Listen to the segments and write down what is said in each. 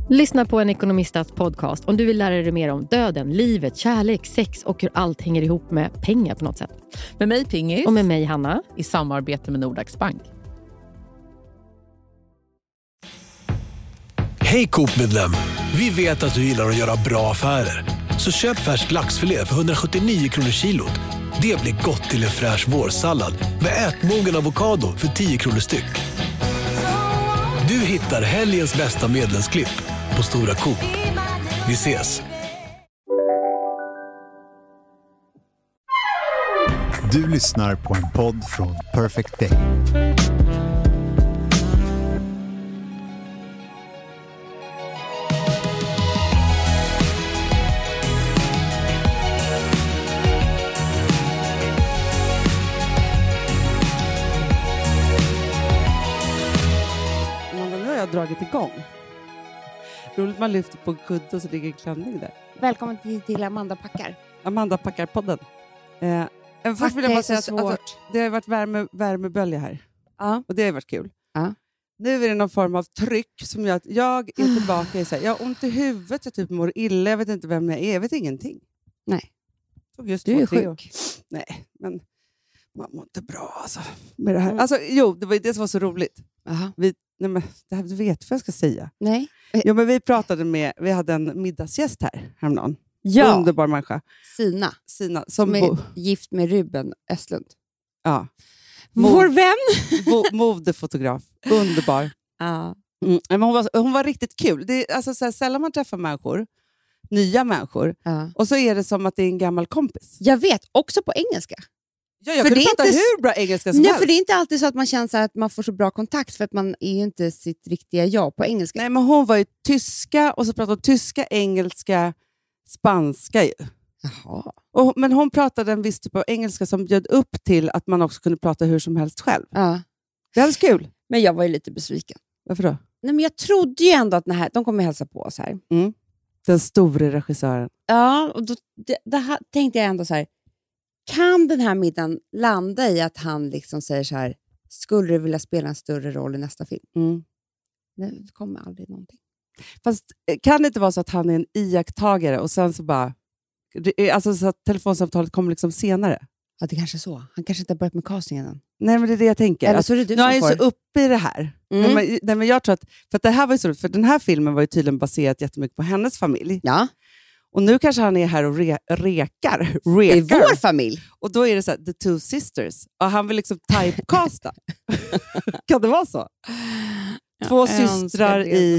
Lyssna på en ekonomistas podcast om du vill lära dig mer om döden, livet, kärlek, sex och hur allt hänger ihop med pengar på något sätt. Med mig Pingis. Och med mig Hanna. I samarbete med Nordax Bank. Hej Coop-medlem! Vi vet att du gillar att göra bra affärer. Så köp färsk laxfilé för 179 kronor kilot. Det blir gott till en fräsch vårsallad med ätmogen avokado för 10 kronor styck. Du hittar helgens bästa medlemsklipp på Stora Coop. Vi ses! Du lyssnar på en podd från Perfect Day. Dragit igång. Roligt man lyfter på en kudde och så ligger en klänning där. Välkommen till Amanda Packar. Amanda Packar-podden. Först vill jag bara säga att det har varit värmebölja här. Ja. Och det har varit kul. Ja. Nu är det någon form av tryck som gör att jag är tillbaka i så här, jag har ont i huvudet, jag typ mår illa, jag vet inte vem jag är, jag vet ingenting. Nej. Just du är sjuk. Nej, men man mår inte bra alltså, med det här. Alltså, jo, det var ju det som var så roligt. Aha. Nej, men det här, du vet vad jag ska säga. Nej. Ja, men vi hade en middagsgäst här häromdagen. Ja. Underbar människa. Sina som är gift med Ruben Östlund. Ja. Vår vän. Modefotograf. Underbar. Ja. Men hon var riktigt kul. Det är alltså så här, sällan man träffar människor, nya människor, och så är det som att det är en gammal kompis. Jag vet, också på engelska. Ja, jag kunde prata hur bra engelska som helst. För det är inte alltid så att man känner så att man får så bra kontakt för att man är ju inte sitt riktiga jag på engelska. Nej, men hon var ju tyska och så pratade hon tyska, engelska, spanska ju. Jaha. Men hon pratade en viss typ av engelska som bjöd upp till att man också kunde prata hur som helst själv. Ja. Det är alldeles kul. Men jag var ju lite besviken. Varför då? Nej, men jag trodde ju ändå att de kommer hälsa på oss här. Den store regissören. Ja, och då tänkte jag ändå så här. Kan den här middagen landa i att han liksom säger så här, skulle du vilja spela en större roll i nästa film? Det kommer aldrig någonting. Fast kan det inte vara så att han är en iakttagare och sen så bara, alltså så att telefonsamtalet kommer liksom senare? Ja, det kanske är så. Han kanske inte har börjat med castingen än. Nej, men det är det jag tänker. Eller så är det du nu är jag får. Så uppe i det här. Nej, men jag tror att, för att det här var ju så, för den här filmen var ju tydligen baserat jättemycket på hennes familj. Ja. Och nu kanske han är här och rekar. I vår familj. Och då är det så här, The Two Sisters. Och han vill liksom typecasta. Kan det vara så? Två systrar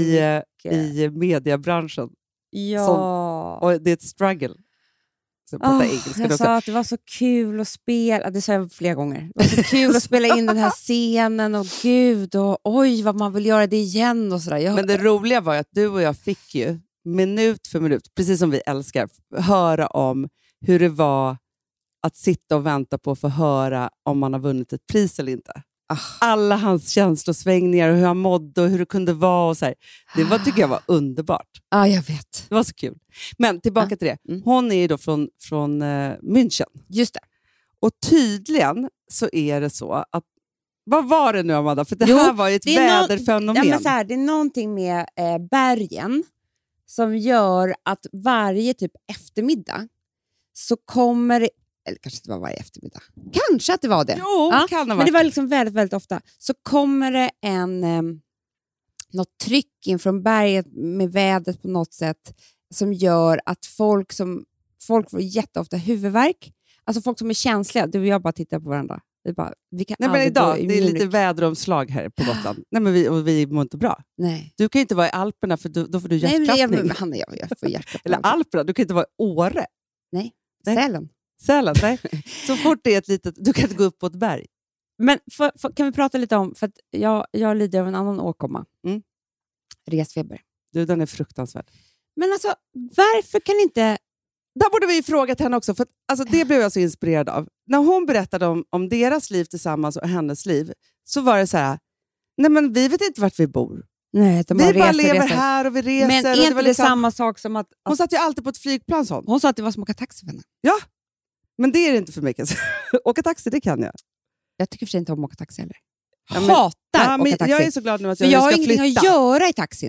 i mediebranschen. Ja. Och det är ett struggle. Så jag sa att det var så kul att spela. Det sa jag flera gånger. Det var så kul att spela in den här scenen. Och gud, och oj vad man vill göra det igen. Och sådär. Men det roliga var ju att du och jag fick ju minut för minut, precis som vi älskar, höra om hur det var att sitta och vänta på att få höra om man har vunnit ett pris eller inte. Alla hans känslosvängningar och hur han mådde och hur det kunde vara och så här. Det tycker jag var underbart. Ja, jag vet. Det var så kul. Men tillbaka till det. Hon är ju då från München. Just det. Och tydligen så är det så att, vad var det nu, Amanda? För det här var ju ett väderfenomen. Ja, men så här, det är någonting med bergen som gör att varje typ eftermiddag så kommer, eller kanske inte var varje eftermiddag, kanske att det var det. Jo, kan det vara. Men det var liksom väldigt, väldigt ofta. Så kommer det något tryck in från berget med vädret på något sätt som gör att folk får jätteofta huvudvärk. Alltså folk som är känsliga, du och jag bara tittar på varandra. Vi kan Nej, men idag, det är lite väderomslag här på Gotland. Nej, men vi mår inte bra. Nej. Du kan ju inte vara i Alperna för då får du hjärtklappning. Nej, jag får hjärtklappning. Eller Alperna, du kan inte vara i Åre. Nej. Sälen, nej. Så fort det är ett litet, du kan inte gå upp på ett berg. Men kan vi prata lite om, för att jag lider av en annan åkomma. Resfeber. Den är fruktansvärd. Men alltså, varför kan inte... Där borde vi frågat henne också, för alltså, det blev jag så inspirerad av. När hon berättade om deras liv tillsammans och hennes liv, så var det så här, nej men vi vet inte vart vi bor. Nej, vi bara lever här och vi reser. Men är inte det samma sak som att... Hon satt ju alltid på ett flygplan sånt. Hon sa att det var som att åka taxi för henne. Ja, men det är det inte för mig. Åka taxi, det kan jag. Jag tycker för sig inte om att åka taxi heller. Ja, men, hatar åka taxi. Jag är så glad nu att jag ska har ingenting flytta. Att göra i taxin.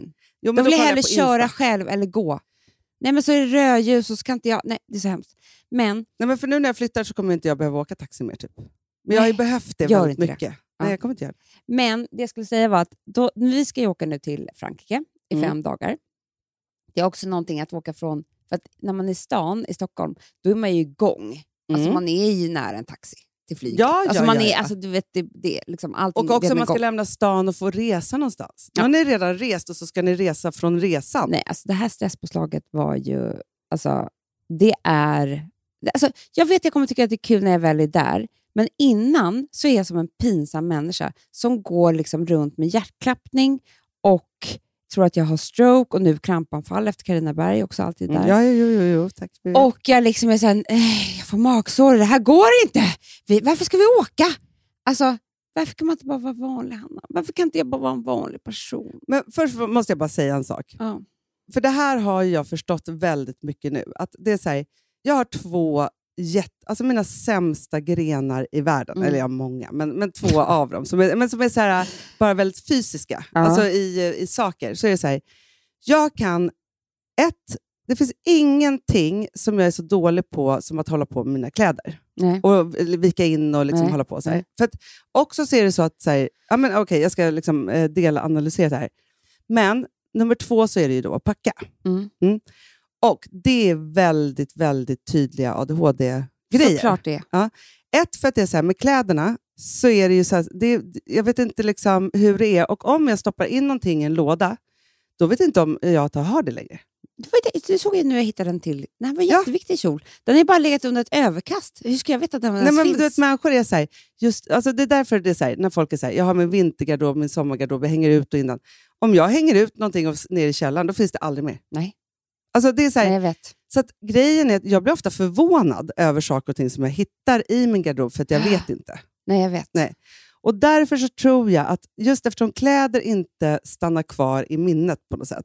Jo, Då men vill jag kollar hellre på köra Insta. själv eller gå. Nej, men så är det rödljus och så kan inte jag... Nej, det är så hemskt. Men Nej, men för nu när jag flyttar så kommer inte jag behöva åka taxi mer typ. Men jag har ju behövt det gör väldigt inte mycket. det. Nej, Ja. jag kommer inte göra det. Men det jag skulle säga var att vi ska ju åka nu till Frankrike i 5 dagar. Det är också någonting att åka från... För att när man är i stan i Stockholm, då är man ju igång. Alltså man är ju nära en taxi till flyget. Ja, alltså ja, man ja, är, ja. alltså du vet, det liksom allting Och också redan man ska igång. lämna stan och få resa någonstans. Ja. Man är redan rest och så ska ni resa från resan. Nej, alltså det här stresspåslaget var ju... Alltså, det är... Alltså, jag vet att jag kommer tycka att det är kul när jag väl är där. Men innan så är jag som en pinsam människa som går liksom runt med hjärtklappning och tror att jag har stroke och nu krampanfall efter Carina Berg också alltid där. Ja, jo, tack. Och jag liksom är såhär, jag får magsår, det här går inte. Varför ska vi åka? Alltså, varför kan man inte bara vara vanlig, Hanna? Varför kan inte jag bara vara en vanlig person? Men först måste jag bara säga en sak. Ja. För det här har jag förstått väldigt mycket nu. Att det är så här, jag har 2 alltså mina sämsta grenar i världen. Eller jag har många, men 2 av dem. Som är så här, bara väldigt fysiska. Ja. Alltså i saker. Så är det så här, jag kan... Det finns ingenting som jag är så dålig på som att hålla på med mina kläder. Nej. Och vika in och liksom Nej. hålla på så här. Nej. För att också så är det så att så här, ja, men okej, jag ska liksom analysera det här. Men nummer 2 så är det ju då att packa. Och det är väldigt, väldigt tydliga ADHD-grejer. Såklart det. För att det är så här, med kläderna så är det ju så här, jag vet inte liksom hur det är. Och om jag stoppar in någonting i en låda, då vet jag inte om jag har det längre. Du såg ju nu jag hittade den till. Den var en jätteviktig kjol. Den har ju bara legat under ett överkast. Hur ska jag veta att den ens finns? Du vet, människor är så här, alltså det är därför det är så här, när folk är så här, jag har min vintergarderob, min sommargarderob, jag hänger ut och innan. Om jag hänger ut någonting ner i källaren, då finns det aldrig mer. Nej. Alltså det är så här, Nej, jag vet. så att grejen är att jag blir ofta förvånad över saker och ting som jag hittar i min garderob för att jag vet inte. Nej, jag vet. Nej. Och därför så tror jag att just eftersom kläder inte stannar kvar i minnet på något sätt.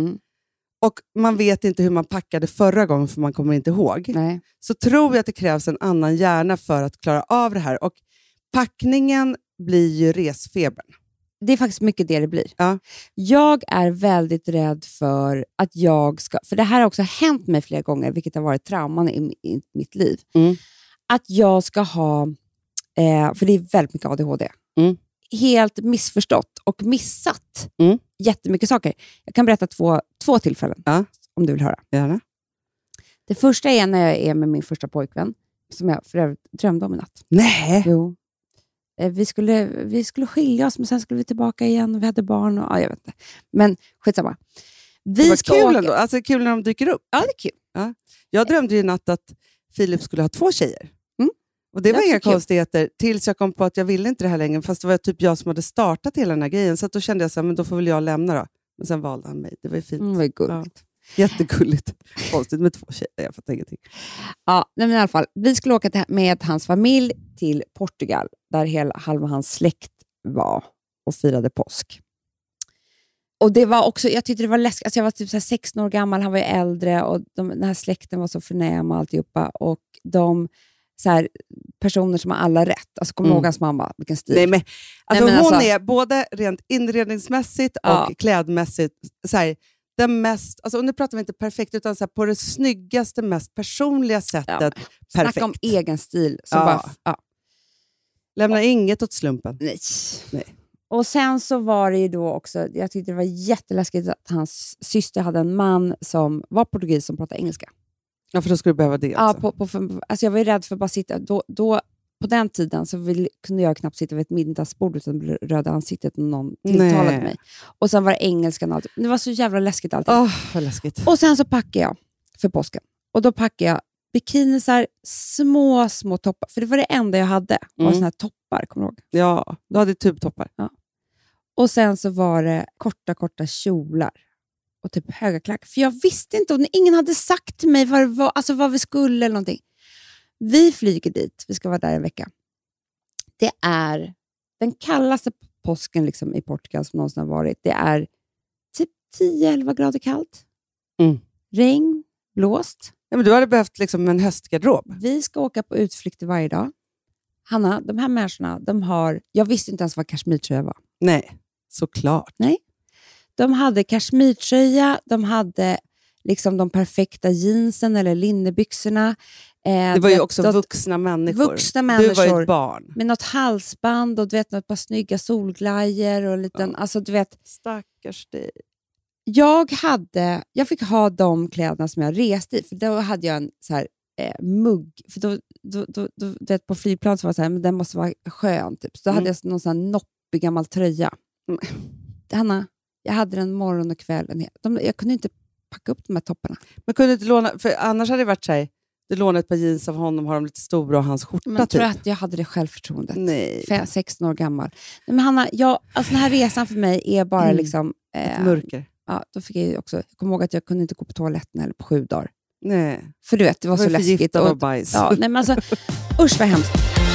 Och man vet inte hur man packade förra gången för man kommer inte ihåg. Nej. Så tror jag att det krävs en annan hjärna för att klara av det här. Och packningen blir ju resfebern. Det är faktiskt mycket det blir. Ja. Jag är väldigt rädd för att jag ska... För det här har också hänt mig flera gånger, vilket har varit trauman i mitt liv. Att jag ska ha... för det är väldigt mycket ADHD. Helt missförstått och missat jättemycket saker. Jag kan berätta två tillfällen, om du vill höra. Gärna. Det första är när jag är med min första pojkvän, som jag för övrigt drömde om i natt. Nej! Jo. Vi skulle skilja oss, men sen skulle vi tillbaka igen och vi hade barn. Och, jag vet inte. Men skitsamma. Det var kul ändå. Alltså kul när de dyker upp. Ja, det är kul. Ja. Jag drömde ju i natt att Filip skulle ha 2 tjejer. Och det var inga konstigheter tills jag kom på att jag ville inte det här längre. Fast det var typ jag som hade startat hela den här grejen. Så att då kände jag så här, men då får väl jag lämna då. Men sen valde han mig. Det var ju fint. Det var gulligt. Ja. Jättegulligt. Konstigt med 2 tjejer. Jag fattar ingenting. Ja, men i alla fall. Vi skulle åka med hans familj till Portugal. Där halva hans släkt var och firade påsk. Och det var också, jag tyckte det var läskigt. Alltså jag var typ så här 16 år gammal. Han var ju äldre. Och den här släkten var så förnäma och alltihopa. Och de... så här, personer som har alla rätt. Alltså kommer ihåg hans mamma, vilken stil. Nej, men, alltså, Nej, men hon alltså, är både rent inredningsmässigt och klädmässigt så här, den mest, alltså, och nu pratar vi inte perfekt utan så här, på det snyggaste, mest personliga sättet. Perfekt. Snacka om egen stil. Så Lämna inget åt slumpen. Nej. Nej. Och sen så var det ju då också, jag tyckte det var jätteläskigt att hans syster hade en man som var portugis som pratade engelska. Ja, för då skulle du behöva det också. Alltså jag var ju rädd för att bara sitta. Då, på den tiden så kunde jag knappt sitta vid ett middagsbord utan röda ansiktet när någon tilltalade mig. Och sen var det engelskan och allt. Det var så jävla läskigt allting. Vad läskigt. Och sen så packade jag för påsken. Och då packade jag bikinisar, små toppar. För det var det enda jag hade. Och såna här toppar, kommer du ihåg? Ja, du hade tubtoppar. Ja. Och sen så var det korta kjolar. Och typ höga klackar. För jag visste inte, och ingen hade sagt till mig vad vi skulle eller någonting. Vi flyger dit, vi ska vara där en vecka. Det är den kallaste påsken liksom i Portugal som någonsin har varit. Det är typ 10-11 grader kallt. Regn, blåst. Ja, men du hade behövt liksom en höstgarderob. Vi ska åka på utflykter varje dag. Hanna, de här människorna, jag visste inte ens vad kashmirtröja var. Nej, såklart. Nej. De hade kashmirtröja, de hade liksom de perfekta jeansen eller linnebyxorna. Det var ju också vuxna människor. Vuxna människor. Du var ju ett barn. Med något halsband och du vet, ett par snygga solglajjor och liten, alltså du vet. Stackars dig. Jag fick ha de kläderna som jag reste i, för då hade jag en så här mugg, för då vet, på flygplan så var det så här, men den måste vara skön typ. Så då hade jag någon sån här noppig gammal tröja. Hanna, jag hade den morgon och kvällen. Jag kunde inte packa upp de här topparna. Men kunde inte låna, för annars hade det varit så här, du lånar ett par jeans av honom, har de lite stora och hans skjorta. Men jag tror att jag hade det självförtroendet. Nej. 16 år gammal. Nej, men Hanna, alltså den här resan för mig är bara liksom... ett mörker. Ja, då fick jag också... Jag kommer ihåg att jag kunde inte gå på toaletten eller på 7 dagar. Nej. För du vet, det var så läskigt. Och bajs. Ja, nej, men alltså, usch vad hemskt.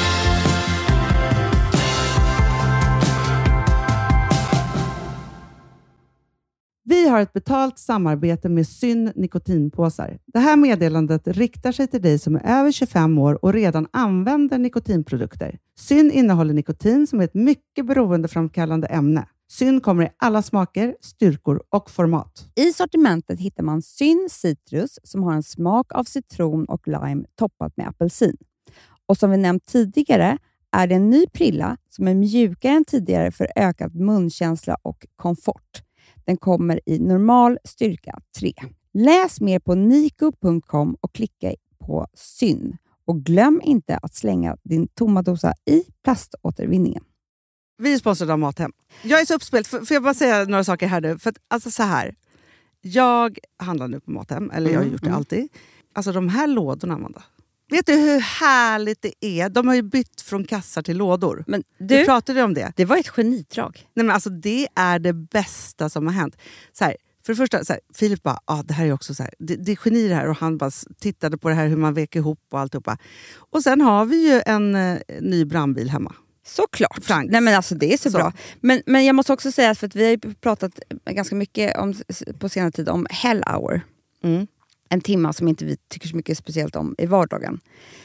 Vi har ett betalt samarbete med Syn nikotinpåsar. Det här meddelandet riktar sig till dig som är över 25 år och redan använder nikotinprodukter. Syn innehåller nikotin som är ett mycket beroendeframkallande ämne. Syn kommer i alla smaker, styrkor och format. I sortimentet hittar man Syn Citrus som har en smak av citron och lime toppat med apelsin. Och som vi nämnt tidigare är det en ny prilla som är mjukare än tidigare för ökad munkänsla och komfort. Den kommer i normal styrka 3. Läs mer på niko.com och klicka på Syn. Och glöm inte att slänga din tomma dosa i plaståtervinningen. Vi är sponsrade av Mathem. Jag är så uppspelt. Får jag bara säga några saker här nu? För att, alltså så här. Jag handlar nu på Mathem. Eller jag har gjort det alltid. Alltså de här lådorna, Amanda. Vet du hur härligt det är? De har ju bytt från kassar till lådor. Men du pratade om det. Det var ett genidrag. Nej, men alltså det är det bästa som har hänt. Så här, för det första, så här, Filip bara, det här är också så här, det är geni det här. Och han bara tittade på det här hur man vek ihop och alltihopa. Och sen har vi ju en ny brandbil hemma. Såklart. Nej, men alltså det är så bra. Men jag måste också säga, för att vi har ju pratat ganska mycket på senare tid om Hell Hour. En timme som inte vi tycker så mycket speciellt om i vardagen.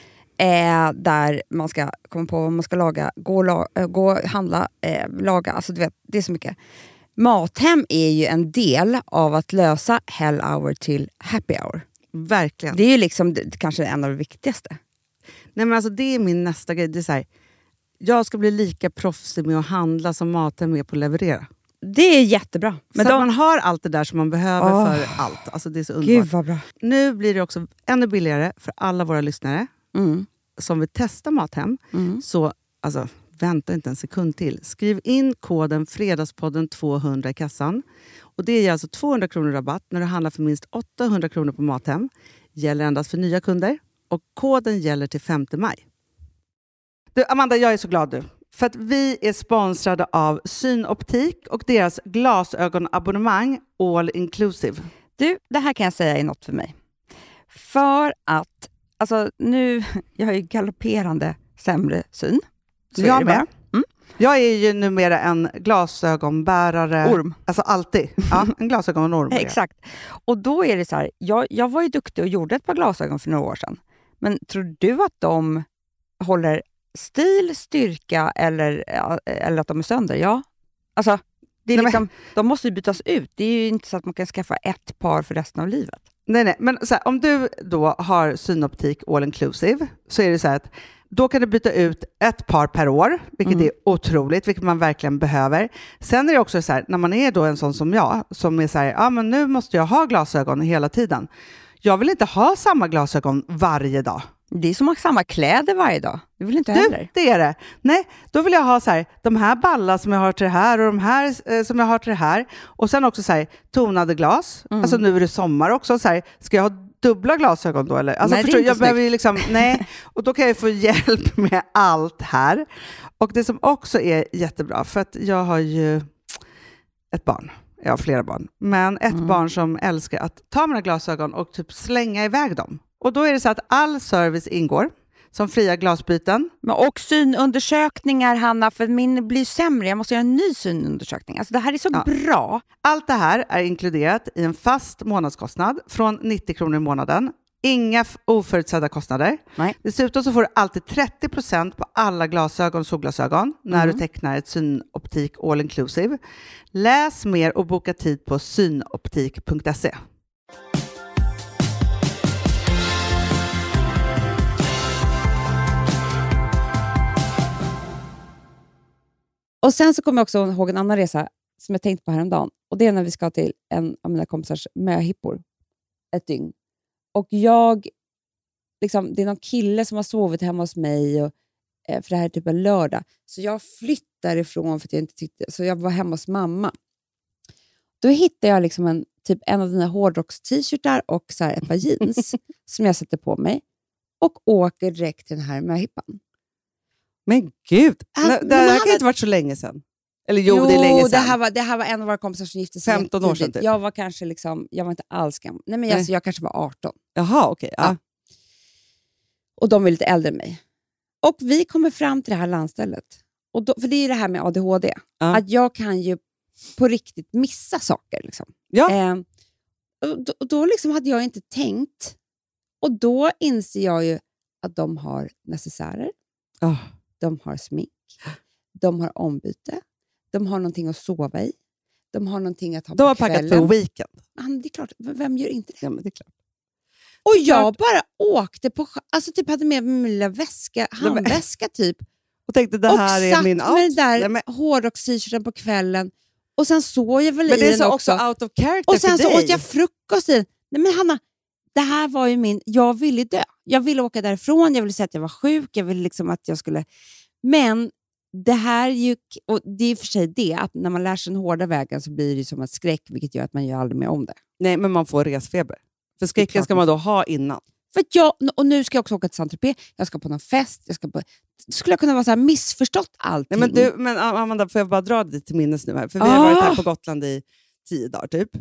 Där man ska komma på vad man ska laga, gå handla, laga. Alltså du vet, det är så mycket. Mathem är ju en del av att lösa Hell Hour till Happy Hour. Verkligen. Det är ju liksom kanske en av de viktigaste. Nej, men alltså det är min nästa grej. Det är så här, jag ska bli lika proffsig med att handla som Mathem är på att leverera. Det är jättebra. Men så man har allt det där som man behöver för allt. Alltså det är så underbart. Gud vad bra. Nu blir det också ännu billigare för alla våra lyssnare som vill testa Mathem. Så alltså, vänta inte en sekund till. Skriv in koden Fredagspodden 200 i kassan. Och det ger alltså 200 kronor rabatt när du handlar för minst 800 kronor på Mathem. Gäller endast för nya kunder. Och koden gäller till 5 maj. Du, Amanda, jag är så glad du. För att vi är sponsrade av Synoptik och deras glasögonabonnemang All Inclusive. Du, det här kan jag säga är något för mig. För att, alltså nu, jag har ju galopperande sämre syn. Så jag med. Jag är ju numera en glasögonbärare. Orm. Alltså alltid. Ja, en glasögonorm. Exakt. Och då är det så här, jag var ju duktig och gjorde ett par glasögon för några år sedan. Men tror du att de håller stil, styrka eller att de är sönder? Ja. Alltså, det är liksom, de måste ju bytas ut. Det är ju inte så att man kan skaffa ett par för resten av livet. Nej. Men så här, om du då har Synoptik All Inclusive så är det så här att då kan du byta ut ett par per år, vilket är otroligt, vilket man verkligen behöver. Sen är det också så här, när man är då en sån som jag, som är så här, men nu måste jag ha glasögon hela tiden. Jag vill inte ha samma glasögon varje dag. Det är som att ha samma kläder varje dag. Det vill inte heller. Det är det. Nej, då vill jag ha så här, de här ballar som jag har till det här och de här som jag har till det här. Och sen också så här, tonade glas. Alltså nu är det sommar också. Så här, ska jag ha dubbla glasögon då? Eller? Alltså, nej, förstår, jag behöver ju liksom, nej. Och då kan jag få hjälp med allt här. Och det som också är jättebra, för att jag har ju ett barn. Jag har flera barn. Men ett barn som älskar att ta mina glasögon och typ slänga iväg dem. Och då är det så att all service ingår. Som fria glasbyten. Och synundersökningar, Hanna, för min blir sämre. Jag måste göra en ny synundersökning. Alltså det här är så bra. Allt det här är inkluderat i en fast månadskostnad från 90 kronor i månaden. Inga oförutsedda kostnader. Nej. Dessutom så får du alltid 30% på alla glasögon och solglasögon när du tecknar ett Synoptik all inclusive. Läs mer och boka tid på synoptik.se. Och sen så kommer jag också ihåg en annan resa som jag tänkte på häromdagen. Och det är när vi ska till en av mina kompisars möhippor. Ett dygn. Och jag, liksom, det är någon kille som har sovit hemma hos mig. Och, för det här är typ en lördag. Så jag flyttar ifrån för att jag inte tyckte. Så jag var hemma hos mamma. Då hittade jag liksom en av dina hårdrocks-t-shirtar och så här ett par jeans som jag sätter på mig. Och åker direkt till den här möhippan. Men gud, det här kan inte varit så länge sedan. Eller jo, det är länge sedan. Det här var en av våra kompisar som gifte sig 15 år sedan typ. Jag var kanske liksom, jag var inte alls gammal. Nej, men alltså, jag kanske var 18. Jaha, okej. Ja. Och de är lite äldre än mig. Och vi kommer fram till det här landstället. Och då, för det är det här med ADHD. Ja. Att jag kan ju på riktigt missa saker. Liksom. Ja. Och då liksom hade jag inte tänkt. Och då inser jag ju att de har necessärer. De har smink. De har ombyte. De har någonting att sova i. De har någonting att ha De har på kvällen. packat för weekend. Det är klart. Vem gör inte det? Ja, men det är klart. Och jag bara åkte på... Alltså typ hade med min lilla väska, handväska typ. Och tänkte det här är min Och med den där hårdrocks-t-shirten på kvällen. Och sen såg jag väl men i det är den så också. out of character. Och sen för så dig. åt jag frukost i den. Nej men Hanna, det här var ju min... Jag ville dö. Jag ville åka därifrån. Jag ville säga att jag var sjuk. Jag ville liksom att jag skulle... Men det här är ju... Och det är för sig det, att när man lär sig den hårda vägen så blir det som ett skräck, vilket gör att man gör aldrig mer om det. Nej, men man får resfeber. För skräcken ska man då ha innan. För och nu ska jag också åka till Saint-Tropez. Jag ska på någon fest. Skulle jag kunna vara så här missförstått allting? Nej, men Amanda, får jag bara dra det till minnes nu här? För vi har varit här på Gotland i 10 dagar typ.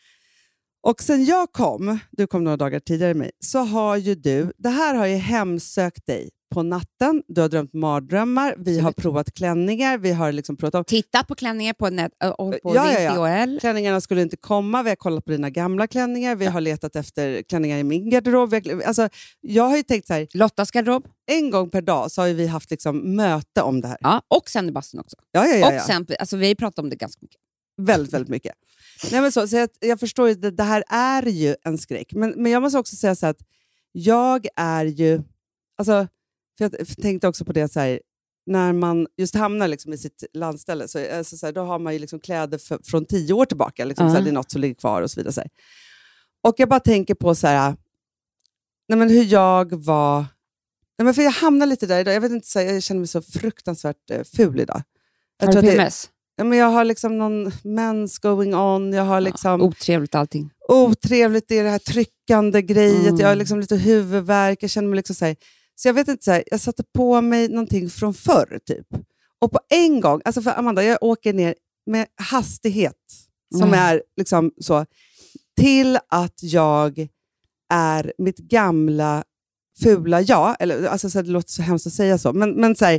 Och sen jag kom, du kom några dagar tidigare än mig, så har ju det här har ju hemsökt dig på natten. Du har drömt mardrömmar. Vi har provat klänningar. Vi har liksom provat om... Tittat på klänningar på net och på DHL. Klänningarna skulle inte komma. Vi har kollat på dina gamla klänningar. Vi har letat efter klänningar i min garderob. Alltså, jag har ju tänkt så här... Lottas garderob. En gång per dag så har vi haft liksom möte om det här. Ja, och sen i bastun också. Ja. Och sen, alltså, vi har pratat om det ganska mycket. Väldigt, väldigt mycket. Nej, men så jag förstår ju att det här är ju en skräck. Men jag måste också säga så att jag är ju... Alltså, för jag tänkte också på det så här, när man just hamnar liksom i sitt landställe så här, då har man ju liksom kläder från 10 år tillbaka. Liksom, så här, det är något som ligger kvar och så vidare. Så här. Och jag bara tänker på så här, nej, men hur jag var... Nej, men för jag hamnar lite där idag. Jag vet inte, så här, jag känner mig så fruktansvärt ful idag. Har du PMS? Ja, men jag har liksom någon mens going on. Jag har liksom... Otrevligt allting. Otrevligt, det är det här tryckande grejet. Jag har liksom lite huvudvärk. Jag känner mig liksom så här... Så jag vet inte, så här, jag satte på mig någonting från förr typ. Och på en gång, alltså för Amanda, jag åker ner med hastighet som är liksom så, till att jag är mitt gamla fula jag. Eller, alltså så här, det låter så hemskt att säga så. Men så här,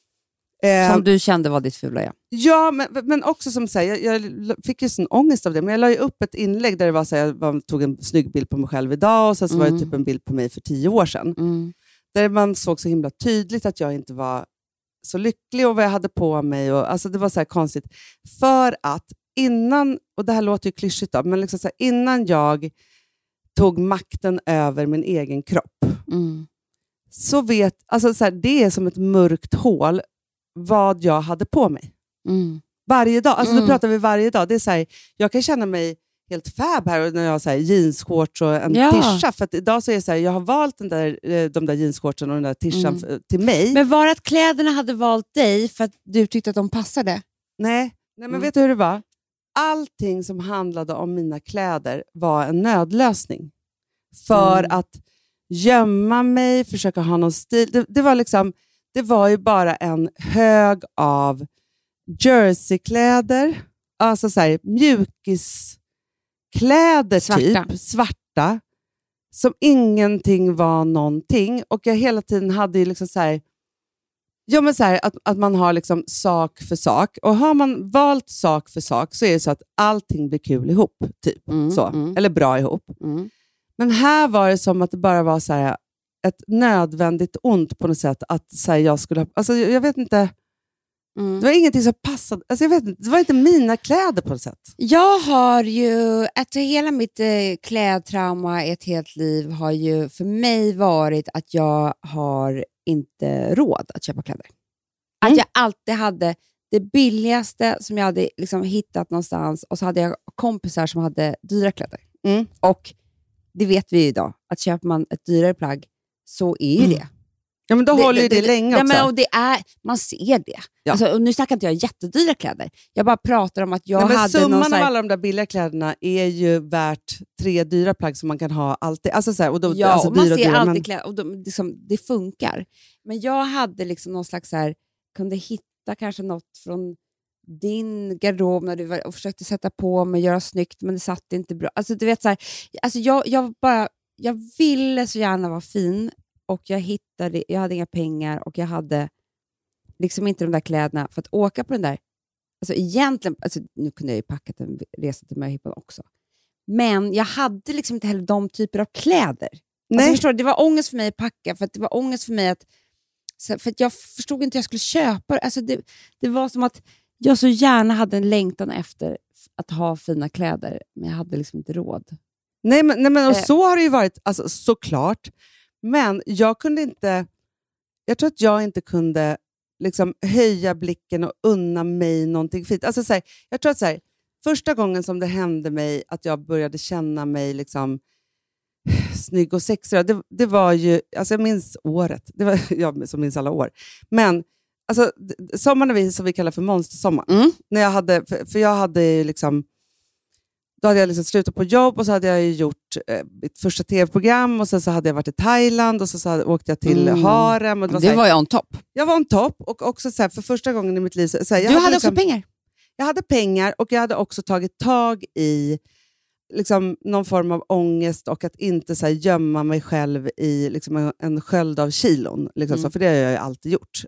som du kände var ditt fula jag. Ja, men också som säger, jag fick ju sån ångest av det. Men jag la ju upp ett inlägg där det var så här, jag tog en snygg bild på mig själv idag. Och sen så var det typ en bild på mig för 10 år sedan. Där man såg så himla tydligt att jag inte var så lycklig och vad jag hade på mig. Och, alltså det var så här konstigt. För att innan, och det här låter ju klyschigt då, men liksom så här, innan jag tog makten över min egen kropp. Så alltså så här, det är som ett mörkt hål vad jag hade på mig. Varje dag. Alltså då pratar vi varje dag. Det är så här, jag kan känna mig helt fab här när jag har så här jeansshorts och en tisha. För att idag så är det så här, jag har valt de där jeansshortsen och den där tishan till mig. Men var att kläderna hade valt dig för att du tyckte att de passade? Nej, men vet du hur det var? Allting som handlade om mina kläder var en nödlösning. För att gömma mig, försöka ha någon stil. Det var liksom, det var ju bara en hög av jerseykläder. Alltså så här, mjukiskläder typ, svarta. Som ingenting var någonting. Och jag hela tiden hade ju liksom så här, ja men så här, att man har liksom sak för sak. Och har man valt sak för sak så är det så att allting blir kul ihop. Typ. Så. Eller bra ihop. Men här var det som att det bara var så här, ett nödvändigt ont på något sätt. Att så här, jag skulle ha... Alltså, jag vet inte... Det var ingenting som passade. Alltså, jag vet inte, det var inte mina kläder på något sätt. Jag har ju... Alltså, hela mitt klädtrauma i ett helt liv har ju för mig varit att jag har inte råd att köpa kläder. Att jag alltid hade det billigaste som jag hade liksom hittat någonstans, och så hade jag kompisar som hade dyra kläder. Och det vet vi ju idag, att köper man ett dyrare plagg så är ju det. Ja, men då håller ju det länge också. Men, och det är, man ser det. Ja. Alltså, och nu snackar inte jag jättedyra kläder. Jag bara pratar om att jag hade summan någon av alla de där billiga kläderna är ju värt 3 dyra plagg som man kan ha alltid. Alltså så här, och då, ja, alltså och man dyra, ser dyra, alltid men... kläder, och det funkar. Men jag hade liksom någon slags så här, kunde hitta kanske något från din garderob när du var, och försökte sätta på mig, göra snyggt, men det satt inte bra. Alltså du vet så här, alltså jag ville så gärna vara fin, och jag hade inga pengar, och jag hade liksom inte de där kläderna för att åka på den där. Alltså egentligen, alltså, nu kunde jag ju packat en resa till Möhippan också. Men jag hade liksom inte heller de typer av kläder. Alltså, förstår du, det var ångest för mig att packa, för att det var ångest för mig för att jag förstod inte hur jag skulle köpa. Alltså det var som att jag så gärna hade en längtan efter att ha fina kläder, men jag hade liksom inte råd. Nej, men och så har det ju varit, alltså, såklart. Men jag kunde inte, jag tror att jag inte kunde liksom höja blicken och unna mig någonting fint. Alltså, så här, jag tror att så här, första gången som det hände mig att jag började känna mig liksom snygg och sexig, det var ju, alltså jag minns året, det var jag som minns alla år, men alltså sommaren som vi kallar för monstersommar, när jag hade, för jag hade ju liksom, då hade jag liksom slutat på jobb, och så hade jag ju gjort mitt första tv-program, och sen så hade jag varit i Thailand, och så åkte jag till Harem. Och det var jag on topp. Jag var on topp, och också så här, för första gången i mitt liv. Så här, du hade liksom, också pengar? Jag hade pengar, och jag hade också tagit tag i liksom någon form av ångest, och att inte så här, gömma mig själv i liksom en sköld av kilon. Liksom, så, för det har jag ju alltid gjort.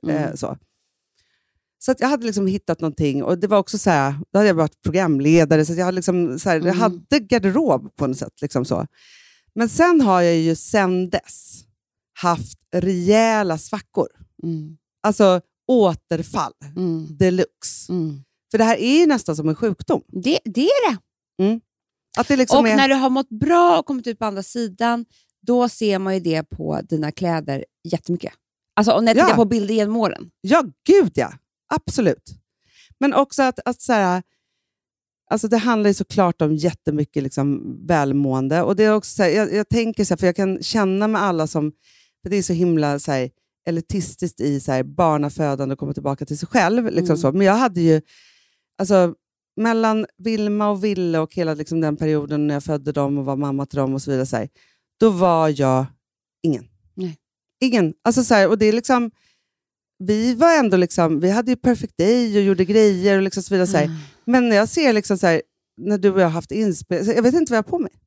Så att jag hade liksom hittat någonting, och det var också så här, då hade jag varit programledare, så att jag hade liksom så här, jag hade garderob på något sätt liksom så. Men sen har jag ju sen dess haft rejäla svackor. Alltså återfall deluxe. För det här är ju nästan som en sjukdom. Det är det. Att det liksom och när du har mått bra och kommit ut på andra sidan, då ser man ju det på dina kläder jättemycket. Alltså när jag tittar på bilder genom åren. Ja, gud ja. Absolut. Men också att så här, alltså det handlar ju såklart om jättemycket liksom välmående. Och det är också så här, jag tänker så här, för jag kan känna med alla som, för det är så himla så här, elitistiskt i så här, barnafödande och komma tillbaka till sig själv. Liksom så. Men jag hade ju, alltså mellan Vilma och Ville och hela liksom, den perioden när jag födde dem och var mamma till dem och så vidare, så här, då var jag ingen. Nej. Ingen. Alltså så här, och det är liksom, vi var ändå liksom, vi hade ju perfect day och gjorde grejer och liksom så vidare. Så här. Men när jag ser liksom så här, när du och jag har haft inspel, jag vet inte vad jag har på mig.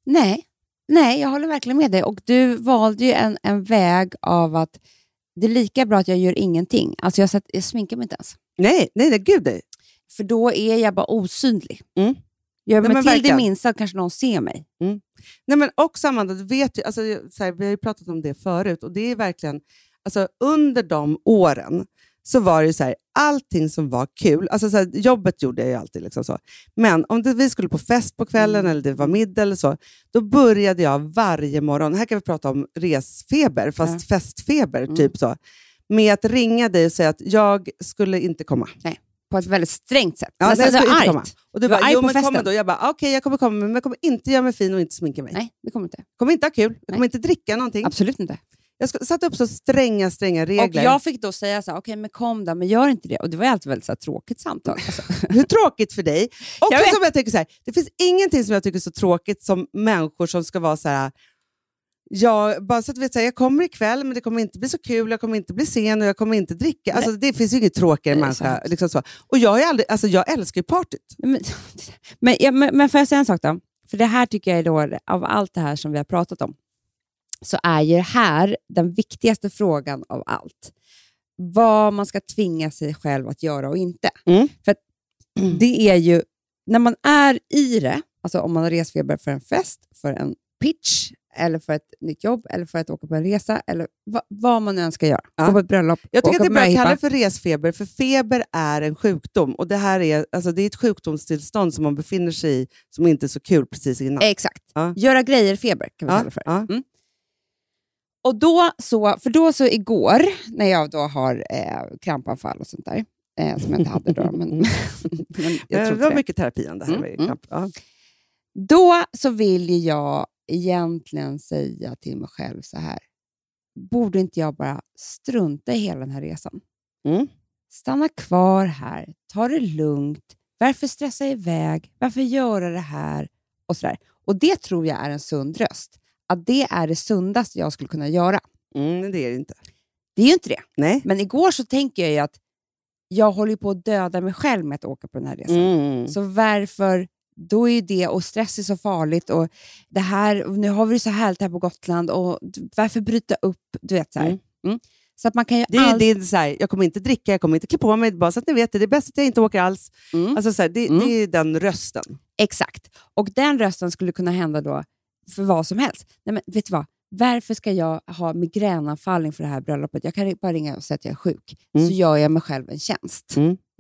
Nej, jag håller verkligen med dig. Och du valde ju en väg av att det är lika bra att jag gör ingenting. Alltså jag sminkar mig inte ens. Nej, gud nej. För då är jag bara osynlig. Gör mig till det minsta kanske någon ser mig. Nej, men också Amanda, du vet ju, alltså, så här, vi har ju pratat om det förut, och det är verkligen, alltså under de åren så var det ju så här, allting som var kul, alltså så här, jobbet gjorde jag ju alltid liksom så. Men om vi skulle på fest på kvällen eller det var middag eller så, då började jag varje morgon, här kan vi prata om resfeber, fast festfeber typ så, med att ringa dig och säga att jag skulle inte komma. Nej. På ett väldigt strängt sätt. Ja, det var argt. Komma. Och du bara, jo men kommer då. Jag bara, okej, jag kommer komma, men jag kommer inte göra mig fin och inte sminka mig. Nej, det kommer inte. Kommer inte ha kul. Jag kommer inte dricka någonting. Absolut inte. Jag satte upp så stränga regler. Och jag fick då säga så här, okej, men kom då, men gör inte det. Och det var ju alltid väldigt så här, tråkigt samtal. Alltså. Hur tråkigt för dig? Och som jag tycker så här, det finns ingenting som jag tycker är så tråkigt som människor som ska vara så här, bara så att du vet, jag kommer ikväll, men det kommer inte bli så kul, jag kommer inte bli sen och jag kommer inte dricka. Alltså, det finns ju inget tråkigare människa. Liksom så. Och jag älskar ju partyt. Men får jag säga en sak då? För det här tycker jag är då, av allt det här som vi har pratat om, så är ju det här den viktigaste frågan av allt. Vad man ska tvinga sig själv att göra och inte. För att det är ju, när man är i det, alltså om man har resfeber för en fest, för en pitch eller för ett nytt jobb eller för att åka på en resa eller vad man nu önskar göra. Ja. Gå på ett bröllop. Jag tycker att det är bra att möhippa. kalla det för resfeber, för feber är en sjukdom. Och det här är, alltså det är ett sjukdomstillstånd som man befinner sig i som inte är så kul precis innan. Exakt. Ja. Göra grejer feber kan vi kalla det för. Ja. Mm. Och då så igår, när jag då har krampanfall och sånt där, som jag inte hade då, men jag tror det var det. mycket terapi det här med kramp. Ja. Då så vill jag egentligen säga till mig själv så här. Borde inte jag bara strunta i hela den här resan? Mm. Stanna kvar här. Ta det lugnt. Varför stressa iväg? Varför göra det här? Och så där. Och det tror jag är en sund röst. Att det är det sundaste jag skulle kunna göra. Det är det inte. Det är ju inte det. Nej. Men igår så tänker jag ju att jag håller på att döda mig själv med att åka på den här resan. Så varför... Då är ju det, och stress är så farligt och det här, nu har vi det så härligt här på Gotland och varför bryta upp, du vet så här. Så att man kan ju det är så här, jag kommer inte dricka, jag kommer inte klä på mig, bara så att ni vet det är bäst att jag inte åker alls. Alltså så här, det är den rösten. Exakt, och den rösten skulle kunna hända då för vad som helst. Nej, men vet du vad? Varför ska jag ha migränanfall inför det här bröllopet? Jag kan bara ringa och säga att jag är sjuk. Så gör jag mig själv en tjänst.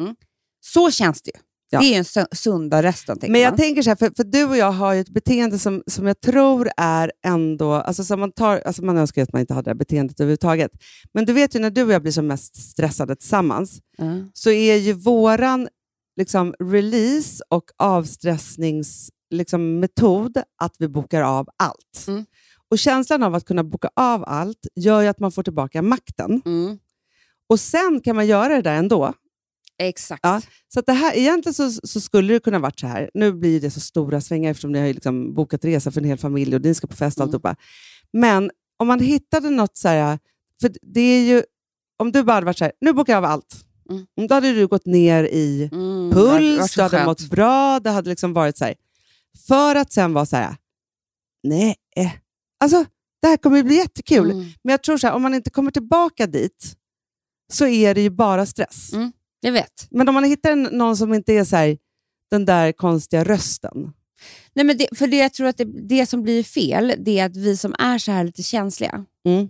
Så känns det ju. Ja. Det är ju en sunda rösten. Men jag tänker så här, för du och jag har ju ett beteende som jag tror är ändå, alltså som man önskar att man inte hade det här beteendet överhuvudtaget. Men du vet ju när du och jag blir som mest stressade tillsammans, så är ju våran liksom release och avstressnings liksom metod att vi bokar av allt. Och känslan av att kunna boka av allt gör ju att man får tillbaka makten. Och sen kan man göra det där ändå. Exakt. Ja, så att det här, egentligen så skulle det kunna varit så här. Nu blir det så stora svängar eftersom ni har liksom bokat resa för en hel familj och ni ska på fest och alltihopa. Men om man hittade något så här, för det är ju, om du bara hade varit så här, nu bokar jag av allt. Då hade du gått ner i puls, du hade mått bra, det hade liksom varit så här. För att sen vara så här, nej, alltså det här kommer ju bli jättekul. Men jag tror så här, om man inte kommer tillbaka dit så är det ju bara stress. Jag vet. Men om man hittar någon som inte är så här, den där konstiga rösten. Nej, men jag tror att det som blir fel, det är att vi som är så här lite känsliga,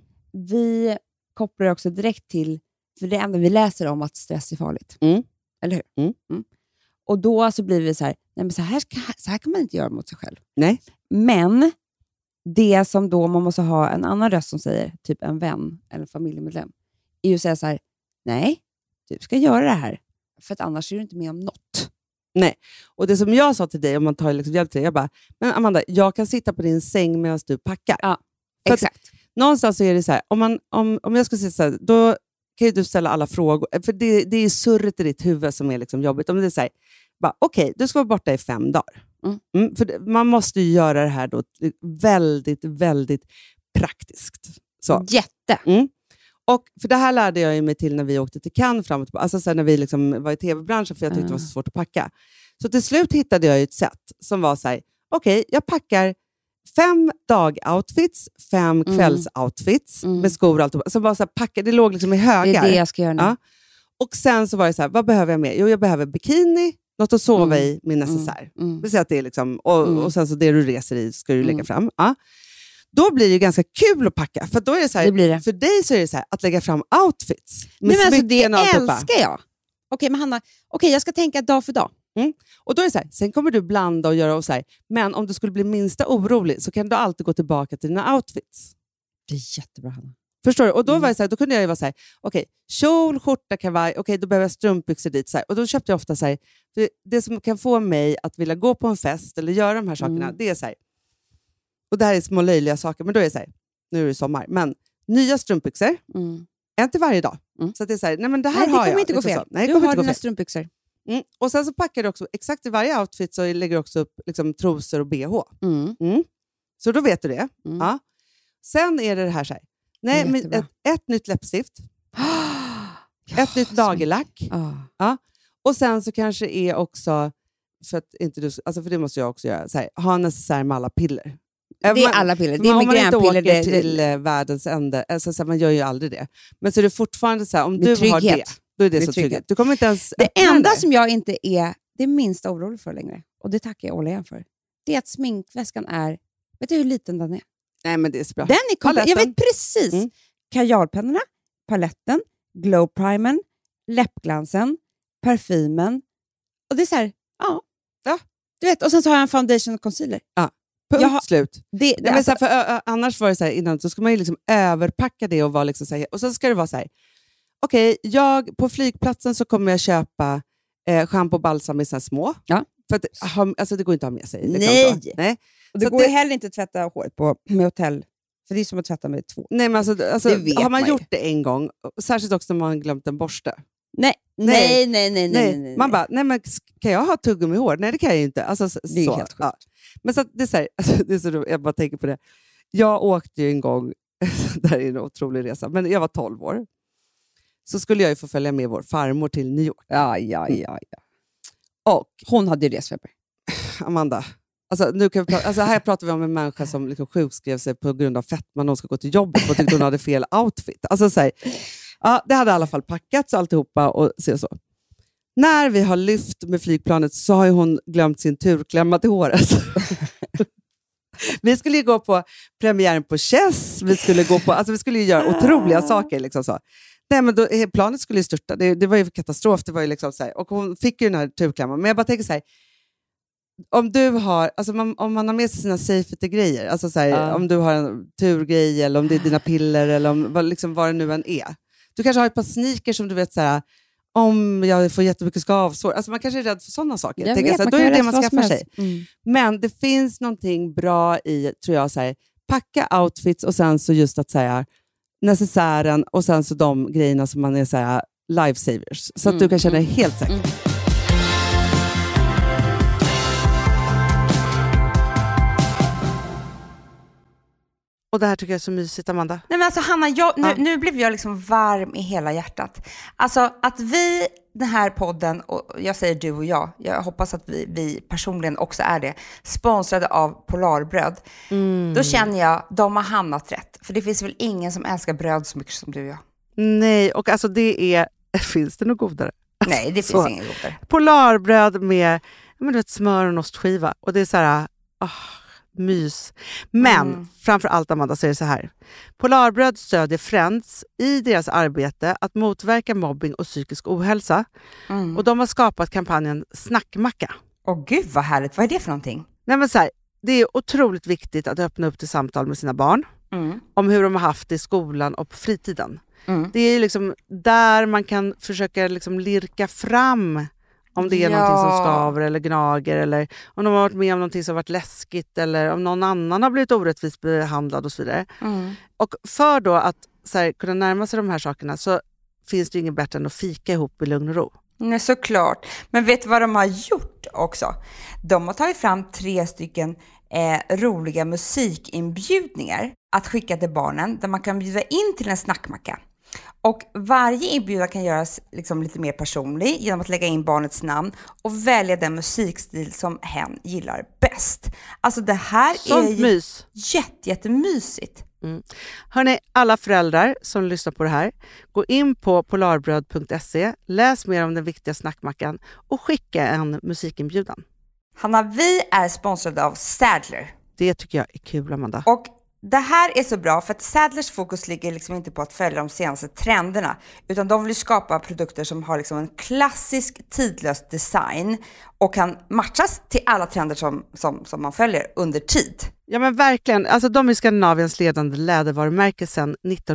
vi kopplar också direkt till, för det enda vi läser om att stress är farligt. Eller hur? Och då så blir vi så här, nej men så här kan man inte göra mot sig själv. Nej. Men det som då man måste ha en annan röst som säger, typ en vän eller familjemedlem, är ju att säga så här, nej, du ska göra det här. För att annars är du inte med om något. Nej. Och det som jag sa till dig, om man tar liksom hjälp till dig, jag bara, men Amanda, jag kan sitta på din säng medan du packar. Ja, för exakt. Någonstans så är det så här, om jag ska säga så här, då kan ju du ställa alla frågor. För det är surret i ditt huvud som är liksom jobbigt. Om det är så här, okej, du ska vara borta i 5 dagar. För man måste ju göra det här då väldigt, väldigt praktiskt. Så. Jätte. Och för det här lärde jag mig till när vi åkte till Cannes fram och tillbaka. Alltså så när vi liksom var i tv-branschen, för jag tyckte det var så svårt att packa. Så till slut hittade jag ett sätt som var så här, okej, jag packar 5 dag-outfits, 5 kvälls-outfits med skor och allt. Så bara så här, packa, det låg liksom i högar. Det är det jag ska göra nu. Ja. Och sen så var det så här, vad behöver jag mer? Jo, jag behöver bikini, något att sova i, min necessär. Det säger att det är liksom, och sen så det du reser i ska du lägga fram. Ja. Då blir det ganska kul att packa. För då är det så här, det. För dig så är det så här, att lägga fram outfits. Nej, men alltså, det älskar jag. Okej, men Hanna, jag ska tänka dag för dag. Och då är det så här, sen kommer du blanda och göra och så här. Men om du skulle bli minsta orolig så kan du alltid gå tillbaka till dina outfits. Det är jättebra, Hanna. Förstår du? Och då var det så här, då kunde jag ju vara så här, okej, kjol, skjorta, kavaj, då behöver jag strumpbyxor dit. Så här. Och då köpte jag ofta så här, för det som kan få mig att vilja gå på en fest eller göra de här sakerna, det är så här. Och det här är små löjliga saker, men då är det så här, nu är det sommar, men nya strumpbyxor, en till varje dag. Så att det är så här, nej men det här har jag. Det kommer inte gå fel. Nej, du har dina strumpbyxor. Och sen så packar du också, exakt i varje outfit så lägger du också upp liksom, trosor och bh. Så då vet du det. Ja. Sen är det här så här, nej, men ett nytt läppstift, ett nytt nagellack. Ja. Och sen så kanske är också, för att inte du, alltså för det måste jag också göra, så här, ha en necessär med alla piller. Det är alla piller. Det är om man inte åker migränpiller. till världens ände, alltså, så här, man gör ju aldrig det. Men så är det fortfarande så här, om du trygghet. har det, då är det så trygghet. Du kommer inte ens det enda som jag inte är det minsta orolig för längre, och det tackar jag Ola igen för, det är att sminkväskan är Vet du hur liten den är? Nej, men det är så bra. Den är Paletten. jag vet precis. Kajalpennorna, paletten, glow primern, läppglansen, parfymen. Och det är så här, ja. Du vet, och sen så har jag en foundation och concealer. Ja. Punkt slut. Det, Nej, men så här, för, annars var det så här innan, så ska man ju liksom överpacka det och vara liksom så här, och sen ska det vara så här. Okej, på flygplatsen så kommer jag köpa shampoo och balsam i så här små. Ja. För att, alltså det går inte att ha med sig. Liksom. Nej. Och det så går ju heller inte att tvätta håret med hotell. För det är som att tvätta med 2. Nej, men alltså, har man gjort det en gång, särskilt också när man har glömt en borste. Nej. Man bara, nej men kan jag ha tuggummi i hår? Nej, det kan jag ju inte. Alltså, det är så, helt sjukt. Ja. Men så det är så här, alltså, det är så roligt, jag bara tänker på det. Jag åkte ju en gång, det här är en otrolig resa, men jag var 12 år. Så skulle jag ju få följa med vår farmor till New York. Ja. Och hon hade ju resfeber. Amanda, alltså, nu kan här pratar vi om en människa som liksom sjukskrev sig på grund av fetma när hon ska gå till jobbet och tyckte hon hade fel outfit. Alltså, så här, ja, det hade i alla fall packats alltihopa och så. När vi har lyft med flygplanet så har ju hon glömt sin turklämma till håret. Vi skulle ju gå på premiären på Chess, vi skulle ju göra otroliga saker liksom så. Nej, men då, planet skulle ju störta. Det var ju katastrof. Det var ju liksom så här. Och hon fick ju den här turklämman. Men jag bara tänker så här. Om du har, alltså om man har med sig sina safety-grejer. Alltså så här, om du har en turgrej eller om det är dina piller eller om, liksom, vad det nu än är. Du kanske har ett par sneakers som du vet så här. Om jag får jättemycket skavsår. Alltså man kanske är rädd för sådana saker. Jag vet, så här, då är det man skaffar sig. Mm. Men det finns någonting bra i, tror jag, så här, packa outfits och sen så just att säga necessären och sen så de grejerna som man är så här lifesavers. Så att du kan känna dig helt säker. Och det här tycker jag är så mysigt, Amanda. Nej, men alltså Hanna, nu blev jag liksom varm i hela hjärtat. Alltså att den här podden, och jag säger du och jag hoppas att vi personligen också är det, sponsrade av Polarbröd. Då känner jag, de har hamnat rätt. För det finns väl ingen som älskar bröd så mycket som du och jag. Nej, och alltså finns det något godare? Nej, det finns inget godare. Polarbröd med smör och ostskiva. Och det är så här, mys. Men framför allt, Amanda, så är det så här. Polarbröd stödjer Friends i deras arbete att motverka mobbing och psykisk ohälsa. Och de har skapat kampanjen Snackmacka. Åh gud vad härligt, vad är det för någonting? Nej, men så här, det är otroligt viktigt att öppna upp till samtal med sina barn om hur de har haft det i skolan och på fritiden. Det är liksom där man kan försöka liksom lirka fram om det är någonting som skaver eller gnager eller om de har varit med om någonting som har varit läskigt eller om någon annan har blivit orättvist behandlad och så vidare. Och för då att så här, kunna närma sig de här sakerna så finns det inget bättre än att fika ihop i lugn och ro. Nej, såklart. Men vet du vad de har gjort också? De har tagit fram 3 stycken roliga musikinbjudningar att skicka till barnen där man kan bjuda in till en snackmacka. Och varje inbjudan kan göras liksom lite mer personlig genom att lägga in barnets namn och välja den musikstil som hen gillar bäst. Alltså det här är jättemysigt. Hörrni, alla föräldrar som lyssnar på det här, gå in på polarbröd.se, läs mer om den viktiga snackmackan och skicka en musikinbjudan. Hanna, vi är sponsrade av Sadler. Det tycker jag är kul, Amanda. Och det här är så bra för att Sadlers fokus ligger liksom inte på att följa de senaste trenderna, utan de vill skapa produkter som har liksom en klassisk tidlös design och kan matchas till alla trender som man följer under tid. Ja, men verkligen. Alltså, de är Skandinaviens ledande lädervarumärke sedan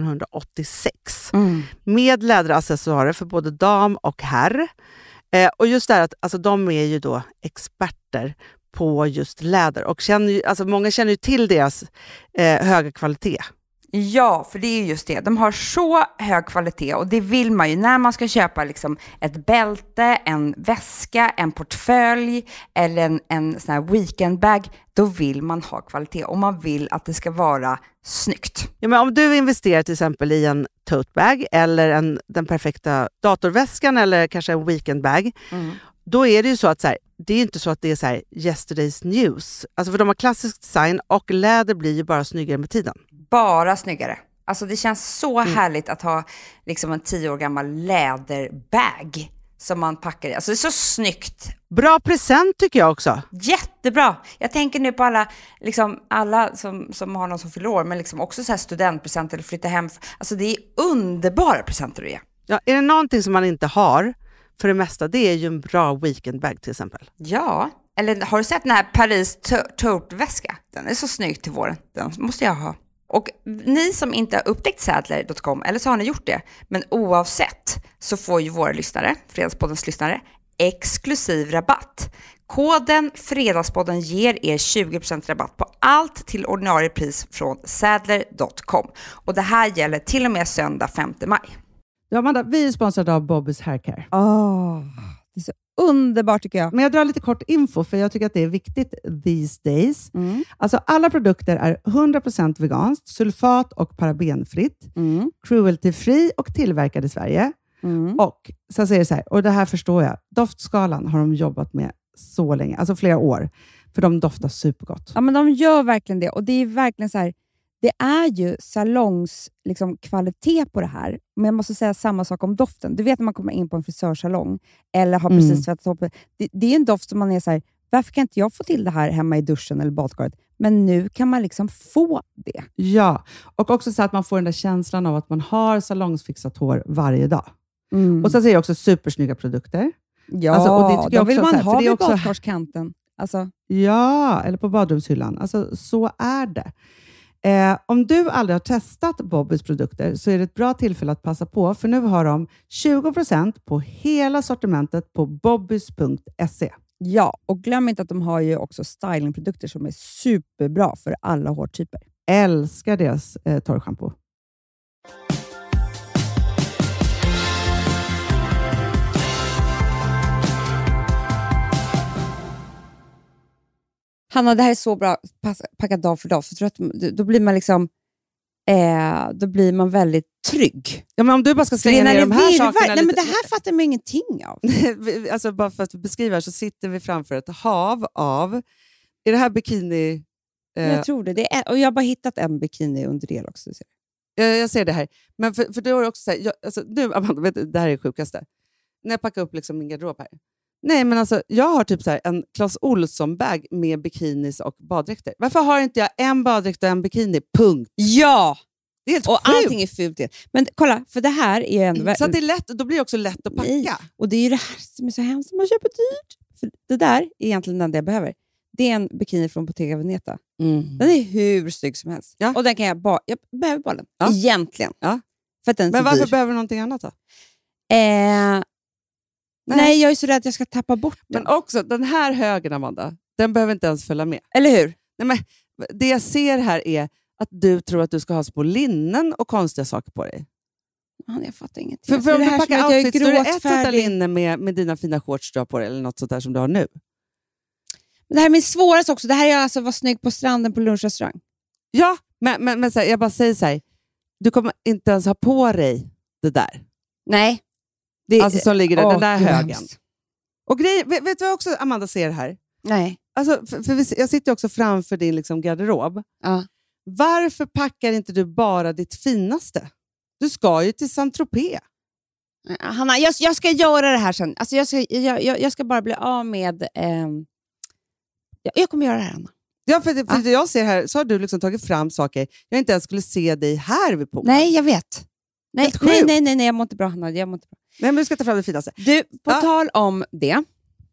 1986. Med läderaccessoarer för både dam och herr. Och just det här att alltså, de är ju då experter på just läder. Och många känner ju till deras höga kvalitet. Ja, för det är just det. De har så hög kvalitet och det vill man ju när man ska köpa liksom ett bälte, en väska, en portfölj eller en sån här weekendbag. Då vill man ha kvalitet och man vill att det ska vara snyggt. Ja, men om du investerar till exempel i en totebag eller den perfekta datorväskan eller kanske en weekendbag, då är det ju så att så här, det är inte så att det är så här yesterday's news. Alltså för de har klassisk design och läder blir ju bara snyggare med tiden. Bara snyggare. Alltså det känns så härligt att ha liksom en 10 år gammal läderbag som man packar i. Alltså det är så snyggt. Bra present tycker jag också. Jättebra. Jag tänker nu på alla som har någon som fyller år, men liksom också så här studentpresenter eller flytta hem. Alltså det är underbara presenter att ge. Ja, är det någonting som man inte har för det mesta, det är ju en bra weekendbag till exempel. Ja, eller har du sett den här Paris tote-väska? Den är så snygg till våren. Den måste jag ha. Och ni som inte har upptäckt Sadler.com, eller så har ni gjort det, men oavsett så får ju våra lyssnare, Fredagspoddens lyssnare, exklusiv rabatt. Koden Fredagspodden ger er 20% rabatt på allt till ordinarie pris från Sadler.com. Och det här gäller till och med söndag 5 maj. Ja, Amanda, vi är sponsrade av Bobbys Haircare. Det är så underbart tycker jag. Men jag drar lite kort info för jag tycker att det är viktigt these days. Alltså alla produkter är 100% veganskt, sulfat- och parabenfritt, cruelty-free och tillverkade i Sverige. Och sen säger det så här, och det här förstår jag, doftskalan har de jobbat med så länge, alltså flera år, för de doftar supergott. Ja, men de gör verkligen det, och det är verkligen så här, det är ju salongs kvalitet på det här, men jag måste säga samma sak om doften. Du vet när man kommer in på en frisörsalong eller har precis tvättat upp, det är en doft som man är så här, varför kan inte jag få till det här hemma i duschen eller badkaret? Men nu kan man få det. Ja, och också så att man får den där känslan av att man har salongsfixat hår varje dag. Och sen säger jag också supersnygga produkter. Ja, alltså, och det tycker jag vill också, man ha vid också badkarskanten. Alltså. Ja, eller på badrumshyllan. Alltså, så är det. Om du aldrig har testat Bobbys produkter så är det ett bra tillfälle att passa på, för nu har de 20% på hela sortimentet på bobbys.se. Ja, och glöm inte att de har ju också stylingprodukter som är superbra för alla hårtyper. Älskar deras torrschampo. Hanna, det här är så bra packat dag för dag. För jag tror att då blir man då blir man väldigt trygg. Ja, men om du bara ska slänga ner de här sakerna... Nej, men det här fattar man ingenting av. Alltså bara för att beskriva så sitter vi framför ett hav av... Är det här bikini... Jag tror det. Och jag har bara hittat en bikini under det också. Jag ser det här. Men för du har också så här, nu, Amanda, vet du, det här är det sjukaste. När jag packar upp min garderob här. Nej, men alltså, jag har typ så här en Clas Ohlson-bag med bikinis och baddräkter. Varför har inte jag en baddräkt och en bikini? Punkt. Ja! Det är helt och sjukt. Allting är fult. Men kolla, för det här är en... Så att det är lätt, då blir det också lätt att packa. Nej. Och det är ju det här som är så hemskt som man köper dyrt. För det där är egentligen den jag behöver. Det är en bikini från Bottega Veneta. Den är hur snygg som helst. Ja. Och den kan jag behöver bara den. Ja. Egentligen. Ja. För att den är men så varför dyr. behöver du någonting annat då? Nej, jag är så rädd att jag ska tappa bort den. Men också, den här högen, Amanda, den behöver inte ens följa med. Eller hur? Nej, men det jag ser här är att du tror att du ska ha små linnen och konstiga saker på dig. Jag fattar ingenting. För om du packar outfits, då är det ett sätt linne med dina fina shorts du har på dig, eller något sånt där som du har nu. Men det här är min svåraste också. Det här är alltså att vara snygg på stranden på lunchrestaurang. Ja, men så här, jag bara säger så här. Du kommer inte ens ha på dig det där. Nej. Alltså som ligger där, den där högen. Hemskt. Och vet du vad också Amanda ser här? Nej. Alltså, för jag sitter också framför din garderob. Ja. Varför packar inte du bara ditt finaste? Du ska ju till Saint-Tropez. Hanna, jag ska göra det här sen. Alltså jag ska bara bli av med... Jag kommer göra det här, Hanna. Ja, för jag ser här så har du tagit fram saker jag inte ens skulle se dig här vid poolen. Nej, jag vet. Nej, jag mår inte bra, Hanna. Jag mår inte bra. Nej, men du ska ta fram det finaste. Du, på tal om det,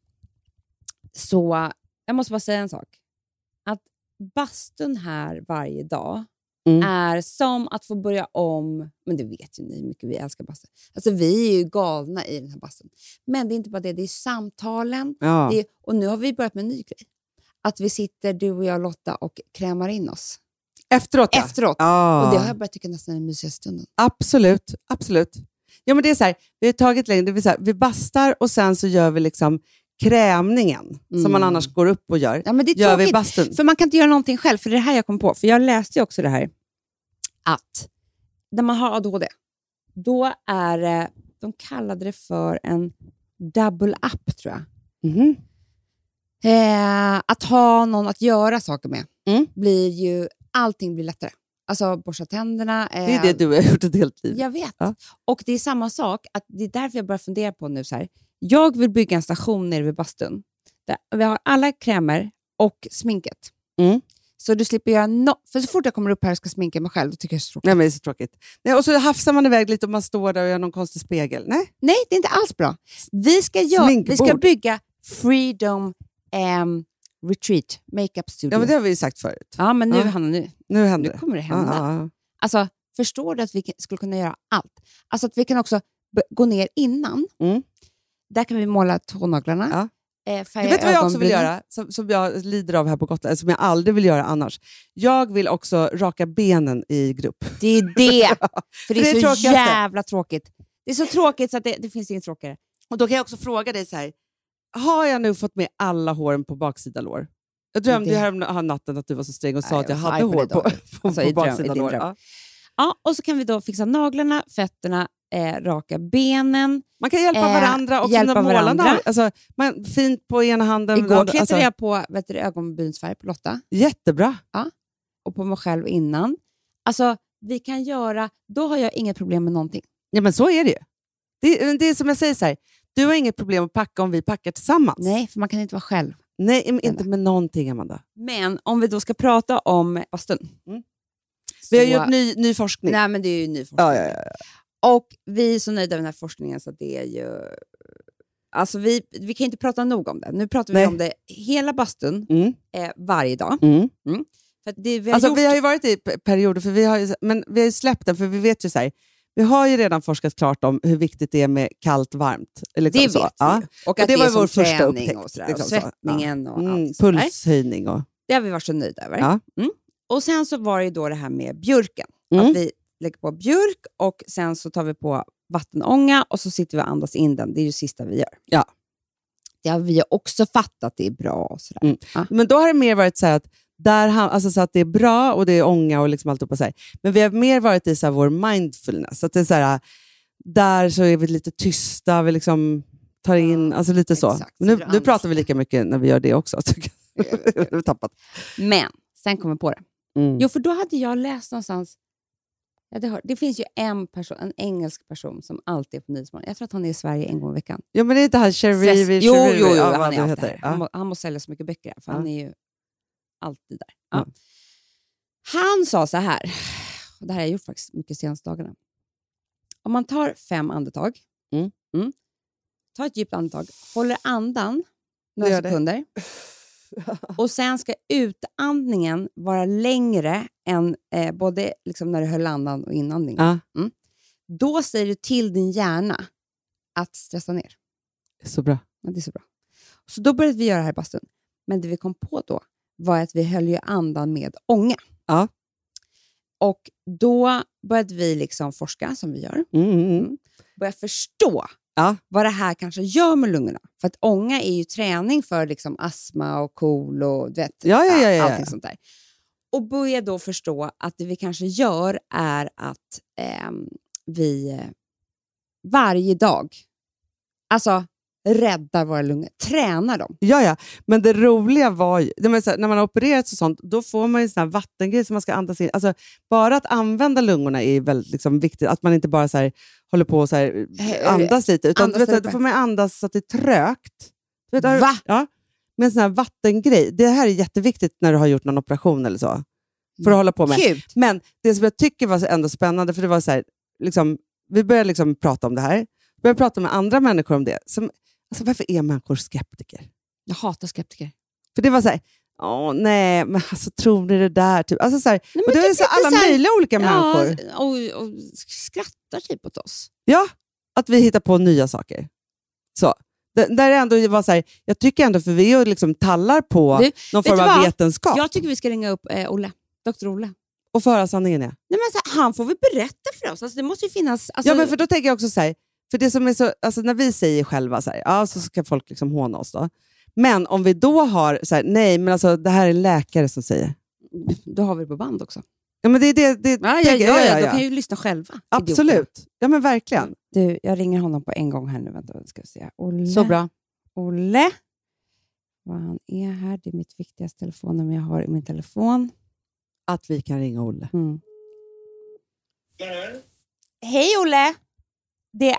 så jag måste bara säga en sak. Att bastun här varje dag är som att få börja om. Men det vet ju ni hur mycket vi älskar bastun. Alltså vi är ju galna i den här bastun. Men det är inte bara det, det är samtalen. Ja. Det är, och nu har vi börjat med en ny grej. Att vi sitter, du och jag Lotta, och krämar in oss. Efteråt. Ja. Och det har jag börjat tycka nästan är den mysiga stunden. Absolut. Ja, men det är så här, vi har tagit längre, det vill säga, vi bastar och sen så gör vi krämningen som man annars går upp och gör. Ja, men det är gör tråkigt, vi bastun. för man kan inte göra någonting själv, för det är det här jag kom på. För jag läste ju också det här, att när man har ADHD, då är det, de kallade det för en double up, tror jag. Att ha någon att göra saker med blir ju, allting blir lättare. Alltså borsta tänderna. Det är det du har gjort ett helt liv. Jag vet. Ja. Och det är samma sak, att det är därför jag börjar fundera på nu så här. Jag vill bygga en station nere vid bastun. Där vi har alla krämer och sminket. Så du slipper göra för så fort jag kommer upp här och ska sminka mig själv, då tycker jag det är så tråkigt. Nej, men det är så tråkigt. Nej, och så hafsar man iväg lite och man står där och gör någon konstig spegel. Nej, det är inte alls bra. Vi ska bygga Freedom Retreat Makeup Studio. Ja, men det har vi ju sagt förut. Ja, men nu kommer det hända. Ja. Alltså, förstår du att vi skulle kunna göra allt? Alltså att vi kan också gå ner innan. Där kan vi måla tånaglarna. Ja. Du vet vad jag också vill göra? Som jag lider av här på Gotland. Som jag aldrig vill göra annars. Jag vill också raka benen i grupp. Det är det. För det är så jävla tråkigt. Det är så tråkigt så att det finns inget tråkigare. Och då kan jag också fråga dig så här. Har jag nu fått med alla håren på baksida lår? Jag drömde ju här natten att du var så sträng och sa att jag hade hår på baksida lår. Ja, och så kan vi då fixa naglarna, fötterna, raka benen. Man kan hjälpa varandra och hjälpa måla. Alltså, fint på ena handen. Igår klättrade jag på ögonbrynsfärg på Lotta. Jättebra. Ja. Och på mig själv innan. Alltså, vi kan göra... Då har jag inget problem med någonting. Ja, men så är det ju. Det är som jag säger så här. Du har inget problem att packa om vi packar tillsammans. Nej, för man kan inte vara själv. Nej, inte med någonting, Amanda. Men om vi då ska prata om bastun. Vi har gjort ny forskning. Nej, men det är ju ny forskning. Ja. Och vi är så nöjda med den här forskningen så att det är ju... Alltså vi kan inte prata nog om det. Nu pratar vi om det hela bastun varje dag. För att vi har ju varit i perioder, för vi har ju släppt den, för vi vet ju så här, vi har ju redan forskat klart om hur viktigt det är med kallt, varmt. Liksom det vet vi. Ja. Och att det var vår första upptäckt. Och, liksom, och svettningen och allt. Pulshöjning. Det har vi varit så nöjda över. Ja. Och sen så var det ju då det här med björken. Att vi lägger på björk och sen så tar vi på vattenånga och så sitter vi och andas in den. Det är ju det sista vi gör. Ja. Det har vi också fattat, det är bra och sådär. Ja. Men då har det mer varit så här att så att det är bra och det är ånga och liksom allt upp och så här. Men vi har mer varit i så här vår mindfulness. Att det är så här, där så är vi lite tysta, vi liksom tar in, alltså lite så. Men nu pratar vi lika mycket när vi gör det också. Vi har tappat. Men, sen kommer på det. Jo, för då hade jag läst någonstans. Det finns ju en engelsk person som alltid är på Nyhetsmorgon. Jag tror att han är i Sverige en gång i veckan. Ja, men det är inte han Sherry. Jo, han är alltid här. Han måste sälja så mycket böcker här, för han är ju alltid där. Ja. Han sa så här, och det här har jag gjort faktiskt mycket senaste dagarna. Om man tar 5 andetag, tar ett djupt andetag, håller andan några sekunder, och sen ska utandningen vara längre än både liksom när du höll andan och inandningen. Då säger du till din hjärna att stressa ner. Så bra. Ja, det är så bra. Så då började vi göra det här i bastun. Men det vi kom på då var att vi höll ju andan med ånga. Ja. Och då började vi liksom forska, som vi gör. Börja förstå vad det här kanske gör med lungorna. För att ånga är ju träning för liksom astma och KOL och du vet, allting sånt där. Och börja då förstå att det vi kanske gör är att vi varje dag räddar våra lungor, tränar dem. Ja, men det roliga var ju, när man har opererat och sånt, då får man ju sån här vattengrej som man ska andas in. Alltså, bara att använda lungorna är väldigt liksom viktigt. Att man inte bara så här, håller på och så här, andas lite. Utan då får man andas så att det är trögt. Va? Ja, med en sån här vattengrej. Det här är jätteviktigt när du har gjort någon operation eller så. För att hålla på med. Kul. Men det som jag tycker var ändå spännande, för det var så här, liksom, vi började liksom prata om det här. Vi började prata med andra människor om det. Alltså, varför är människor skeptiker? Jag hatar skeptiker. För det var så här, nej, men alltså tror ni det där? Typ. Alltså, så här, nej, och det var så alla möjliga olika människor. Och skrattar typ åt oss. Ja, att vi hittar på nya saker. Så. Där ändå var så här, jag tycker ändå, för vi liksom tallar på någon form av vetenskap. Jag tycker vi ska ringa upp Olle, Dr. Olle. Och föra sanningen. Nej, men så här, han får väl berätta för oss. Alltså, det måste ju finnas... Alltså... Ja, men för då tänker jag också så här, för det som är så, alltså när vi säger själva så här, så ska folk liksom håna oss då. Men om vi då har så här, nej, men alltså det här är läkare som säger. Då har vi det på band också. Ja, men det är det. Ja. Då kan ju lyssna själva. Absolut. Idioter. Ja, men verkligen. Du, jag ringer honom på en gång här nu. Vänta, ska vi se. Olle. Så bra. Olle. Vad han är här. Det är mitt viktigaste telefonnummer jag har i min telefon. Att vi kan ringa Olle. Hej Olle!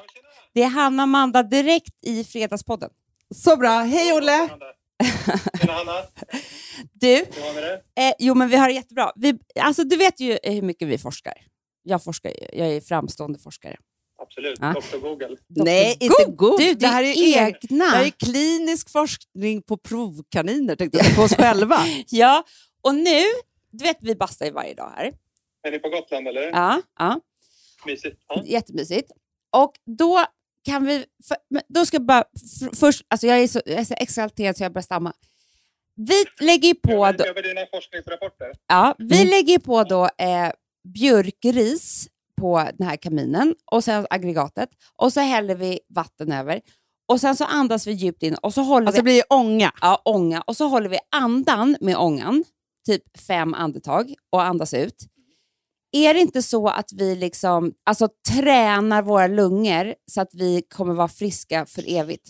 Det är Hanna och Amanda direkt i Fredagspodden. Så bra. Hej Olle! Tjena Hanna. Du, det? jo men vi har det jättebra. Alltså du vet ju hur mycket vi forskar. Jag forskar ju, jag är framstående forskare. Absolut, Ja. Dr. Google. Nej, inte Google. Du, det här är egna. Det här är klinisk forskning på provkaniner, tänkte jag, på oss själva. Ja, och nu, du vet vi bastar ju varje dag här. Är ni på Gotland eller? Ja. Mysigt. Ja. Jättemysigt. Och då kan vi, då ska jag bara, först, alltså jag är så exalterad så jag börjar stamma. Vi lägger ju på... Över dina forskningsrapporter. Ja, vi lägger på då björkris på den här kaminen och sen aggregatet och så häller vi vatten över och sen så andas vi djupt in och så håller Alltså det blir ånga. Ja, ånga. Och så håller vi andan med ångan, typ 5 andetag och andas ut. Är det inte så att vi liksom, alltså tränar våra lungor så att vi kommer vara friska för evigt?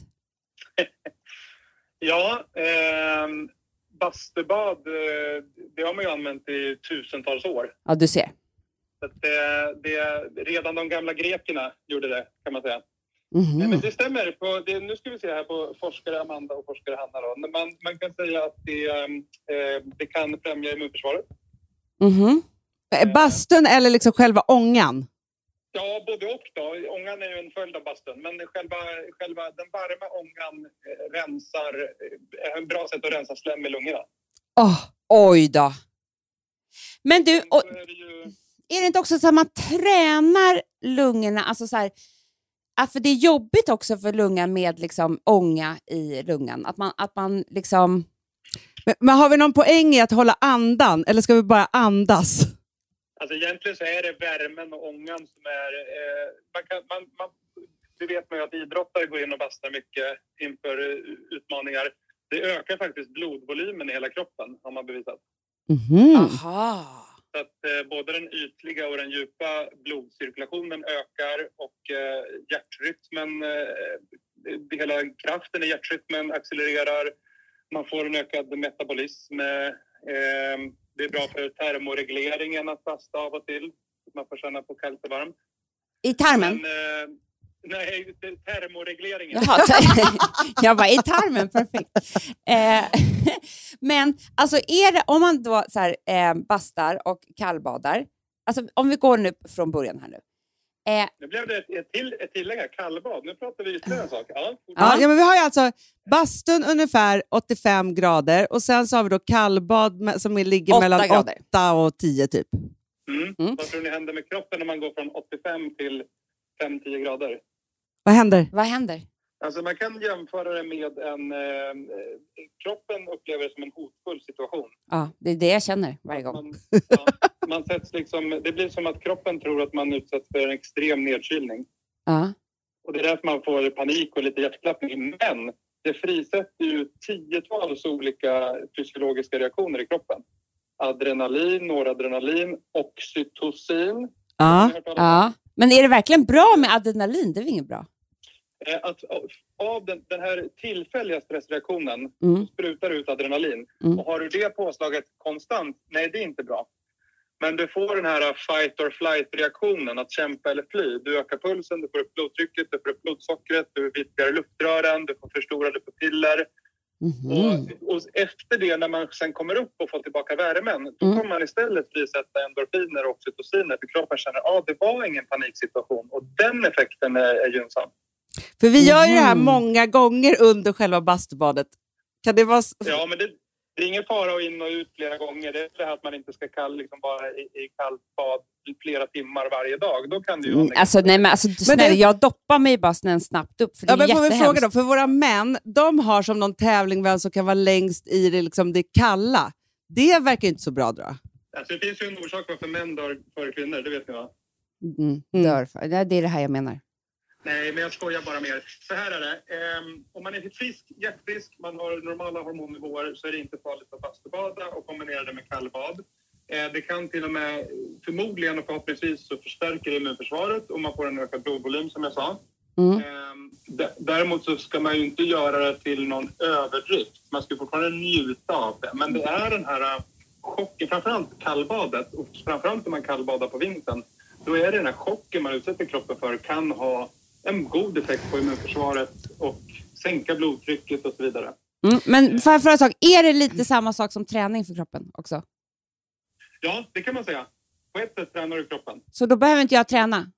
Ja, bastubad, det har man ju använt i tusentals år. Ja, du ser. Så att redan de gamla grekerna gjorde det, kan man säga. Mm-hmm. Men det stämmer. Nu ska vi se här på forskare Amanda och forskare Hanna. Då. Man kan säga att det kan främja immunförsvaret. Mm-hmm. Bastun eller liksom själva ångan? Ja, både och då. Ångan är ju en följd av bastun. Men själva den varma ångan är en bra sätt att rensa slem i lungorna. Oj då. Men du, Så är det ju... är det inte också så att man tränar lungorna, alltså så här, för det är jobbigt också för lungan med liksom ånga i lungan. Att man liksom... Men har vi någon poäng i att hålla andan? Eller ska vi bara andas? Alltså egentligen så är det värmen och ångan som är... det vet man ju att idrottare går in och bastar mycket inför utmaningar. Det ökar faktiskt blodvolymen i hela kroppen, har man bevisat. Mm. Aha. Så att både den ytliga och den djupa blodcirkulationen ökar och hjärtrytmen, hela kraften i hjärtrytmen accelererar. Man får en ökad metabolism. Det är bra för termoregleringen att basta av och till. Man får känna på kallt och varmt. I tarmen? Men, nej, termoregleringen. Jaha, jag var i tarmen, perfekt. Men alltså är det, om man då så här, bastar och kallbadar, alltså om vi går nu från början här nu. Nu blev det ett tillägg här, kallbad. Nu pratar vi ytterligare en sak. Ja, men vi har ju alltså bastun ungefär 85 grader och sen så har vi då kallbad som ligger 8 mellan grader. 8 och 10 typ. Vad tror ni händer med kroppen när man går från 85 till 5-10 grader? Vad händer? Vad händer? Alltså man kan jämföra det med kroppen upplever det som en hotfull situation. Ja, det är det jag känner varje gång. Man sätts liksom, det blir som att kroppen tror att man utsätts för en extrem nedkylning. Ja. Och det är därför man får panik och lite hjärtklappning. Men det frisätter ju 10-tals olika fysiologiska reaktioner i kroppen. Adrenalin, noradrenalin, oxytocin. Ja. Men är det verkligen bra med adrenalin? Det är väl inget bra? Att av den här tillfälliga stressreaktionen sprutar ut adrenalin. Och har du det påslaget konstant? Nej, det är inte bra. Men du får den här fight or flight-reaktionen, att kämpa eller fly. Du ökar pulsen, du får upp blodtrycket, du får upp blodsockret, du vidgar luftrören, du får förstorade pupiller. Och efter det, när man sen kommer upp och får tillbaka värmen, då kommer man istället frisätta endorfiner och oxytociner. För kroppen känner att det var ingen paniksituation. Och den effekten är gynnsam. För vi gör ju det här många gånger under själva bastubadet. Kan det vara... Ja, men det är ingen fara att in och ut flera gånger. Det är det här att man inte ska vara i kallt bad flera timmar varje dag. Då kan det ju snälla, jag doppar mig bara snällt snabbt upp. För det är men får vi jättehemskt. fråga då, för våra män, de har som någon tävling vem som kan vara längst i det, liksom det kalla. Det verkar inte så bra då. Alltså, det finns ju en orsak varför män dör före kvinnor, det vet ni va? Det är det här jag menar. Nej, men jag skojar bara mer. Så här är det. Om man är hjärtfrisk, man har normala hormonnivåer, så är det inte farligt att bastubada och kombinera det med kallbad. Det kan till och med, förmodligen och förhoppningsvis, så förstärker immunförsvaret och man får en ökad blodvolym som jag sa. Däremot så ska man ju inte göra det till någon överdrift. Man ska fortfarande njuta av det. Men det är den här chocken, framförallt kallbadet och framförallt när man kallbadar på vintern. Då är det den här chocken man utsätter kroppen för kan ha en god effekt på immunförsvaret och sänka blodtrycket och så vidare. Men för en sak, är det lite samma sak som träning för kroppen också? Ja, det kan man säga. På ett sätt tränar du kroppen. Så då behöver inte jag träna?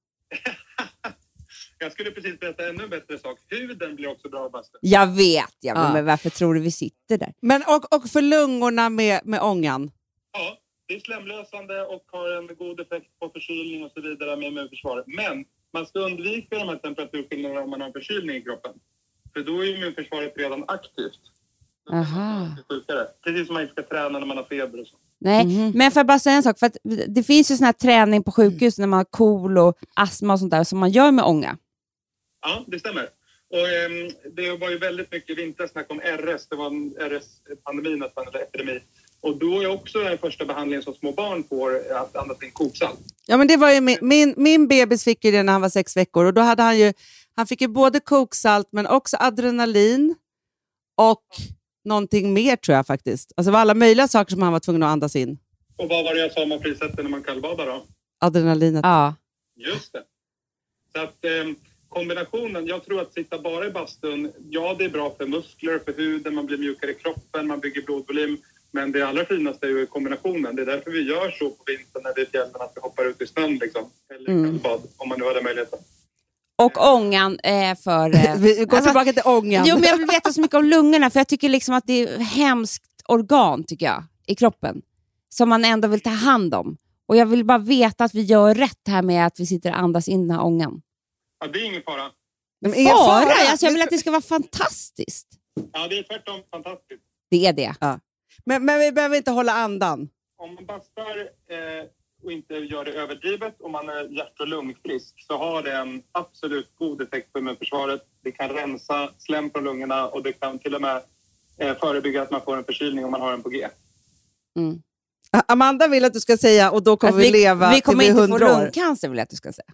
Jag skulle precis berätta ännu bättre sak. Huden blir också bra av bastun. Jag vet, men varför tror du vi sitter där? Men och för lungorna med ångan? Ja, det är slemlösande och har en god effekt på förkylning och så vidare med immunförsvaret. Men man ska undvika de här temperaturskillnaderna om man har förkylning i kroppen. För då är immunförsvaret redan aktivt. Aha. Precis som man inte ska träna när man har feber och så. Nej, men får jag bara säga en sak? För att det finns ju sån här träning på sjukhus när man har KOL och astma och sånt där som man gör med ånga. Ja, det stämmer. Och det var ju väldigt mycket vintersnack om RS. Det var en RS-pandemi nästan, eller epidemi. Och då är också den första behandlingen som små barn får att andas in koksalt. Ja, men det var ju min bebis fick ju det när han var 6 veckor. Och då hade han fick ju både koksalt men också adrenalin och någonting mer tror jag faktiskt. Alltså det var alla möjliga saker som han var tvungen att andas in. Och vad var det jag sa man frisätter när man kallbadar då? Adrenalinet. Ja. Just det. Så att kombinationen, jag tror att sitta bara i bastun, ja det är bra för muskler, för huden, man blir mjukare i kroppen, man bygger blodvolym. Men det allra finaste är ju kombinationen. Det är därför vi gör så på vintern när vi är i fjällen att vi hoppar ut i snön liksom. Eller i kallbad, om man nu har den möjligheten. Och ångan för... Vi går tillbaka till ångan. Jo, men jag vill veta så mycket om lungorna. För jag tycker liksom att det är ett hemskt organ, tycker jag, i kroppen. Som man ändå vill ta hand om. Och jag vill bara veta att vi gör rätt här med att vi sitter och andas in den här ångan. Ja, det är ingen fara. Fara? Alltså, jag vill att det ska vara fantastiskt. Ja, det är tvärtom fantastiskt. Det är det. Ja. Men vi behöver inte hålla andan. Om man bastar och inte gör det överdrivet, om man är hjärt- och lungfrisk, så har det en absolut god effekt på immunförsvaret. Det kan rensa slem från lungorna och det kan till och med förebygga att man får en förkylning om man har den på G. Mm. Amanda vill att du ska säga, och då kommer vi leva vi kommer till 100 inte få år. lungcancer, vill jag att du ska säga.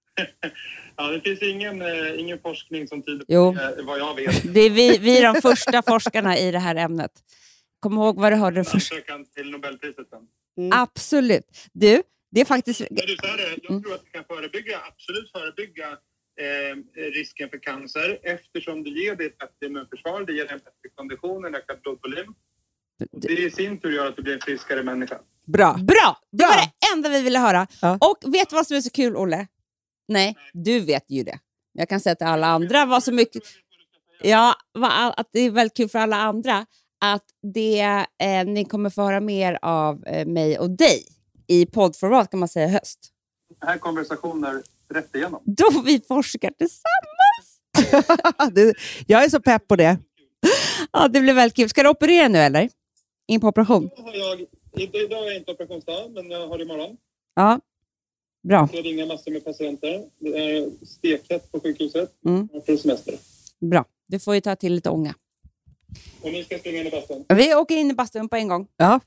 Ja, det finns ingen forskning som tyder på vad jag vet. Det är vi är de första forskarna i det här ämnet. Kom ihåg vad du hörde först. Till Nobelpriset sen. Absolut. Du, det är faktiskt... Men du sa det, jag tror att det kan absolut förebygga risken för cancer, eftersom det ger dig ett bättre immunförsvar, det ger dig en bättre kondition, en ökad blodvolym. Och det i sin tur gör att du blir en friskare människa. Bra! Det var det enda vi ville höra. Ja. Och vet du vad som är så kul, Olle? Nej, du vet ju det. Jag kan säga till alla andra vad så mycket... Ja, att det är väldigt kul för alla andra att ni kommer få höra mer av mig och dig i poddformat, kan man säga, höst. Det här konversationer rätt igenom. Då vi forskar tillsammans. Jag är så pepp på det. Ja, det blir väldigt kul. Ska du operera nu eller? In på operation? Idag är jag inte operationsdag, men jag har det imorgon. Ja, bra. Jag ringer massor med patienter. Det är stekhett på sjukhuset. Och för semester. Bra. Du får ju ta till lite ånga. Och ni ska springa in i bastun. Vi åker in i bastun på en gång. Ja.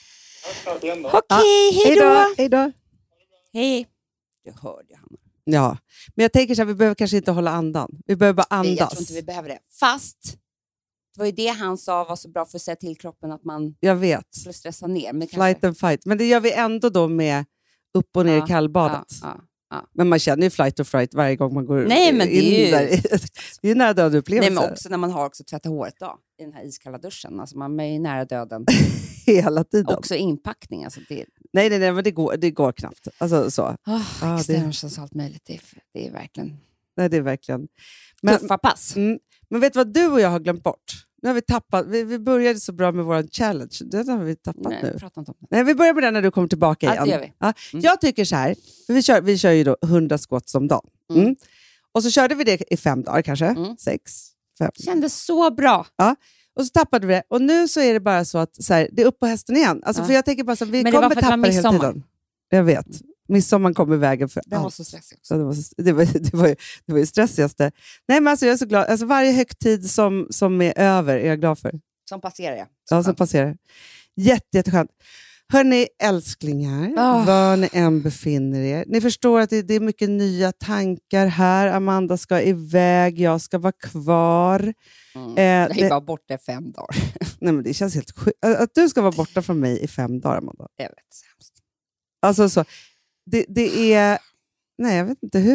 Okej, hej då. Hej då. Hej. Du hörde han. Ja, men jag tänker så här, vi behöver kanske inte hålla andan. Vi behöver bara andas. Jag tror inte vi behöver det. Fast, det var ju det han sa var så bra för att säga till kroppen att man skulle stressa ner. Men flight and fight. Men det gör vi ändå då med upp och ner i kallbadet. Ja. Men man känner ju flight or fright varje gång man går Nej, men det är in där. Det är ju nära död upplevelse. Nej, men också när man har tvättat håret då, i den här iskalla duschen. Alltså man är ju nära döden. Hela tiden. Också inpackning. Alltså det... Nej, men det går knappt. Alltså så. Extensions och allt möjligt. Det är verkligen... Nej, det är verkligen... Tuffa pass. Men vet du vad du och jag har glömt bort? Nu har vi tappat. Vi började så bra med vår challenge. Det har vi tappat nu. Prata inte om det. Nej, vi börjar med den när du kommer tillbaka igen. Det gör vi. Ja. Jag tycker så här. För vi kör ju då 100 squats om dagen. Och så körde vi det i 5 dagar kanske. 6, 5. Kändes så bra. Ja. Och så tappade vi det. Och nu så är det bara så att så här, det är upp på hästen igen. Alltså, för jag tänker bara så att vi kommer tappa det hela tiden. Jag vet. Midsommar kom i vägen för det allt. Var så stressigt också. Det var ju stressigaste. Nej, men alltså, jag är så glad. Alltså, varje högtid som är över är jag glad för. Som passerar jag. Ja, som passerar. Jätteskönt. Hörrni, älsklingar, var ni än befinner er. Ni förstår att det är mycket nya tankar här. Amanda ska iväg, jag ska vara kvar. Jag är bara borta i 5 dagar. Nej, men det känns helt sjukt. Att du ska vara borta från mig i 5 dagar, Amanda. Jag vet, så hemskt. Alltså så, det är... Nej, jag vet inte hur.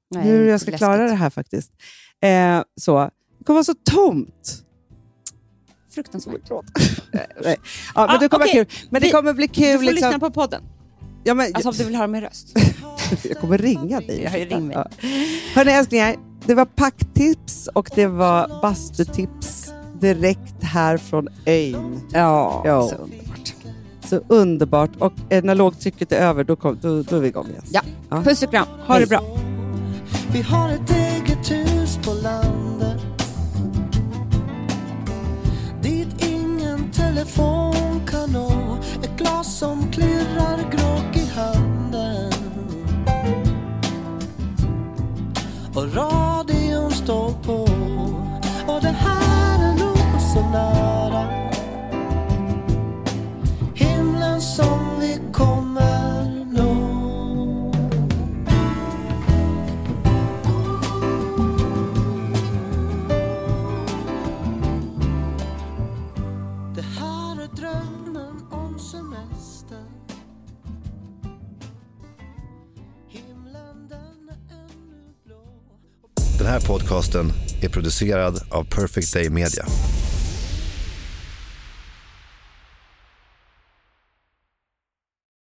hur jag ska klara det här faktiskt. Så. Det kommer vara så tomt. Fruktansvärt. Ja, men det kommer kul. Men det kommer bli kul. Du får lyssna på podden. Ja, men, alltså om du vill höra min röst. Jag kommer ringa dig. Jag ring mig. Ja. Hörrni älsklingar, det var packtips och det var bastutips direkt här från ön. Ja. Så underbart. Så underbart. Och när lågtrycket är över, då är vi igång igen. Ja. Puss och kram. Ha det bra. Vi har ett eget hus på landet, dit ingen telefon kan nå. Ett glas som klirrar grogg i handen, och radion står på. Och det här är nog så nära himlen som vi kommer nå. Det här är drömmen om semester. Himlen den är ännu blå. Den här podcasten är producerad av Perfect Day Media.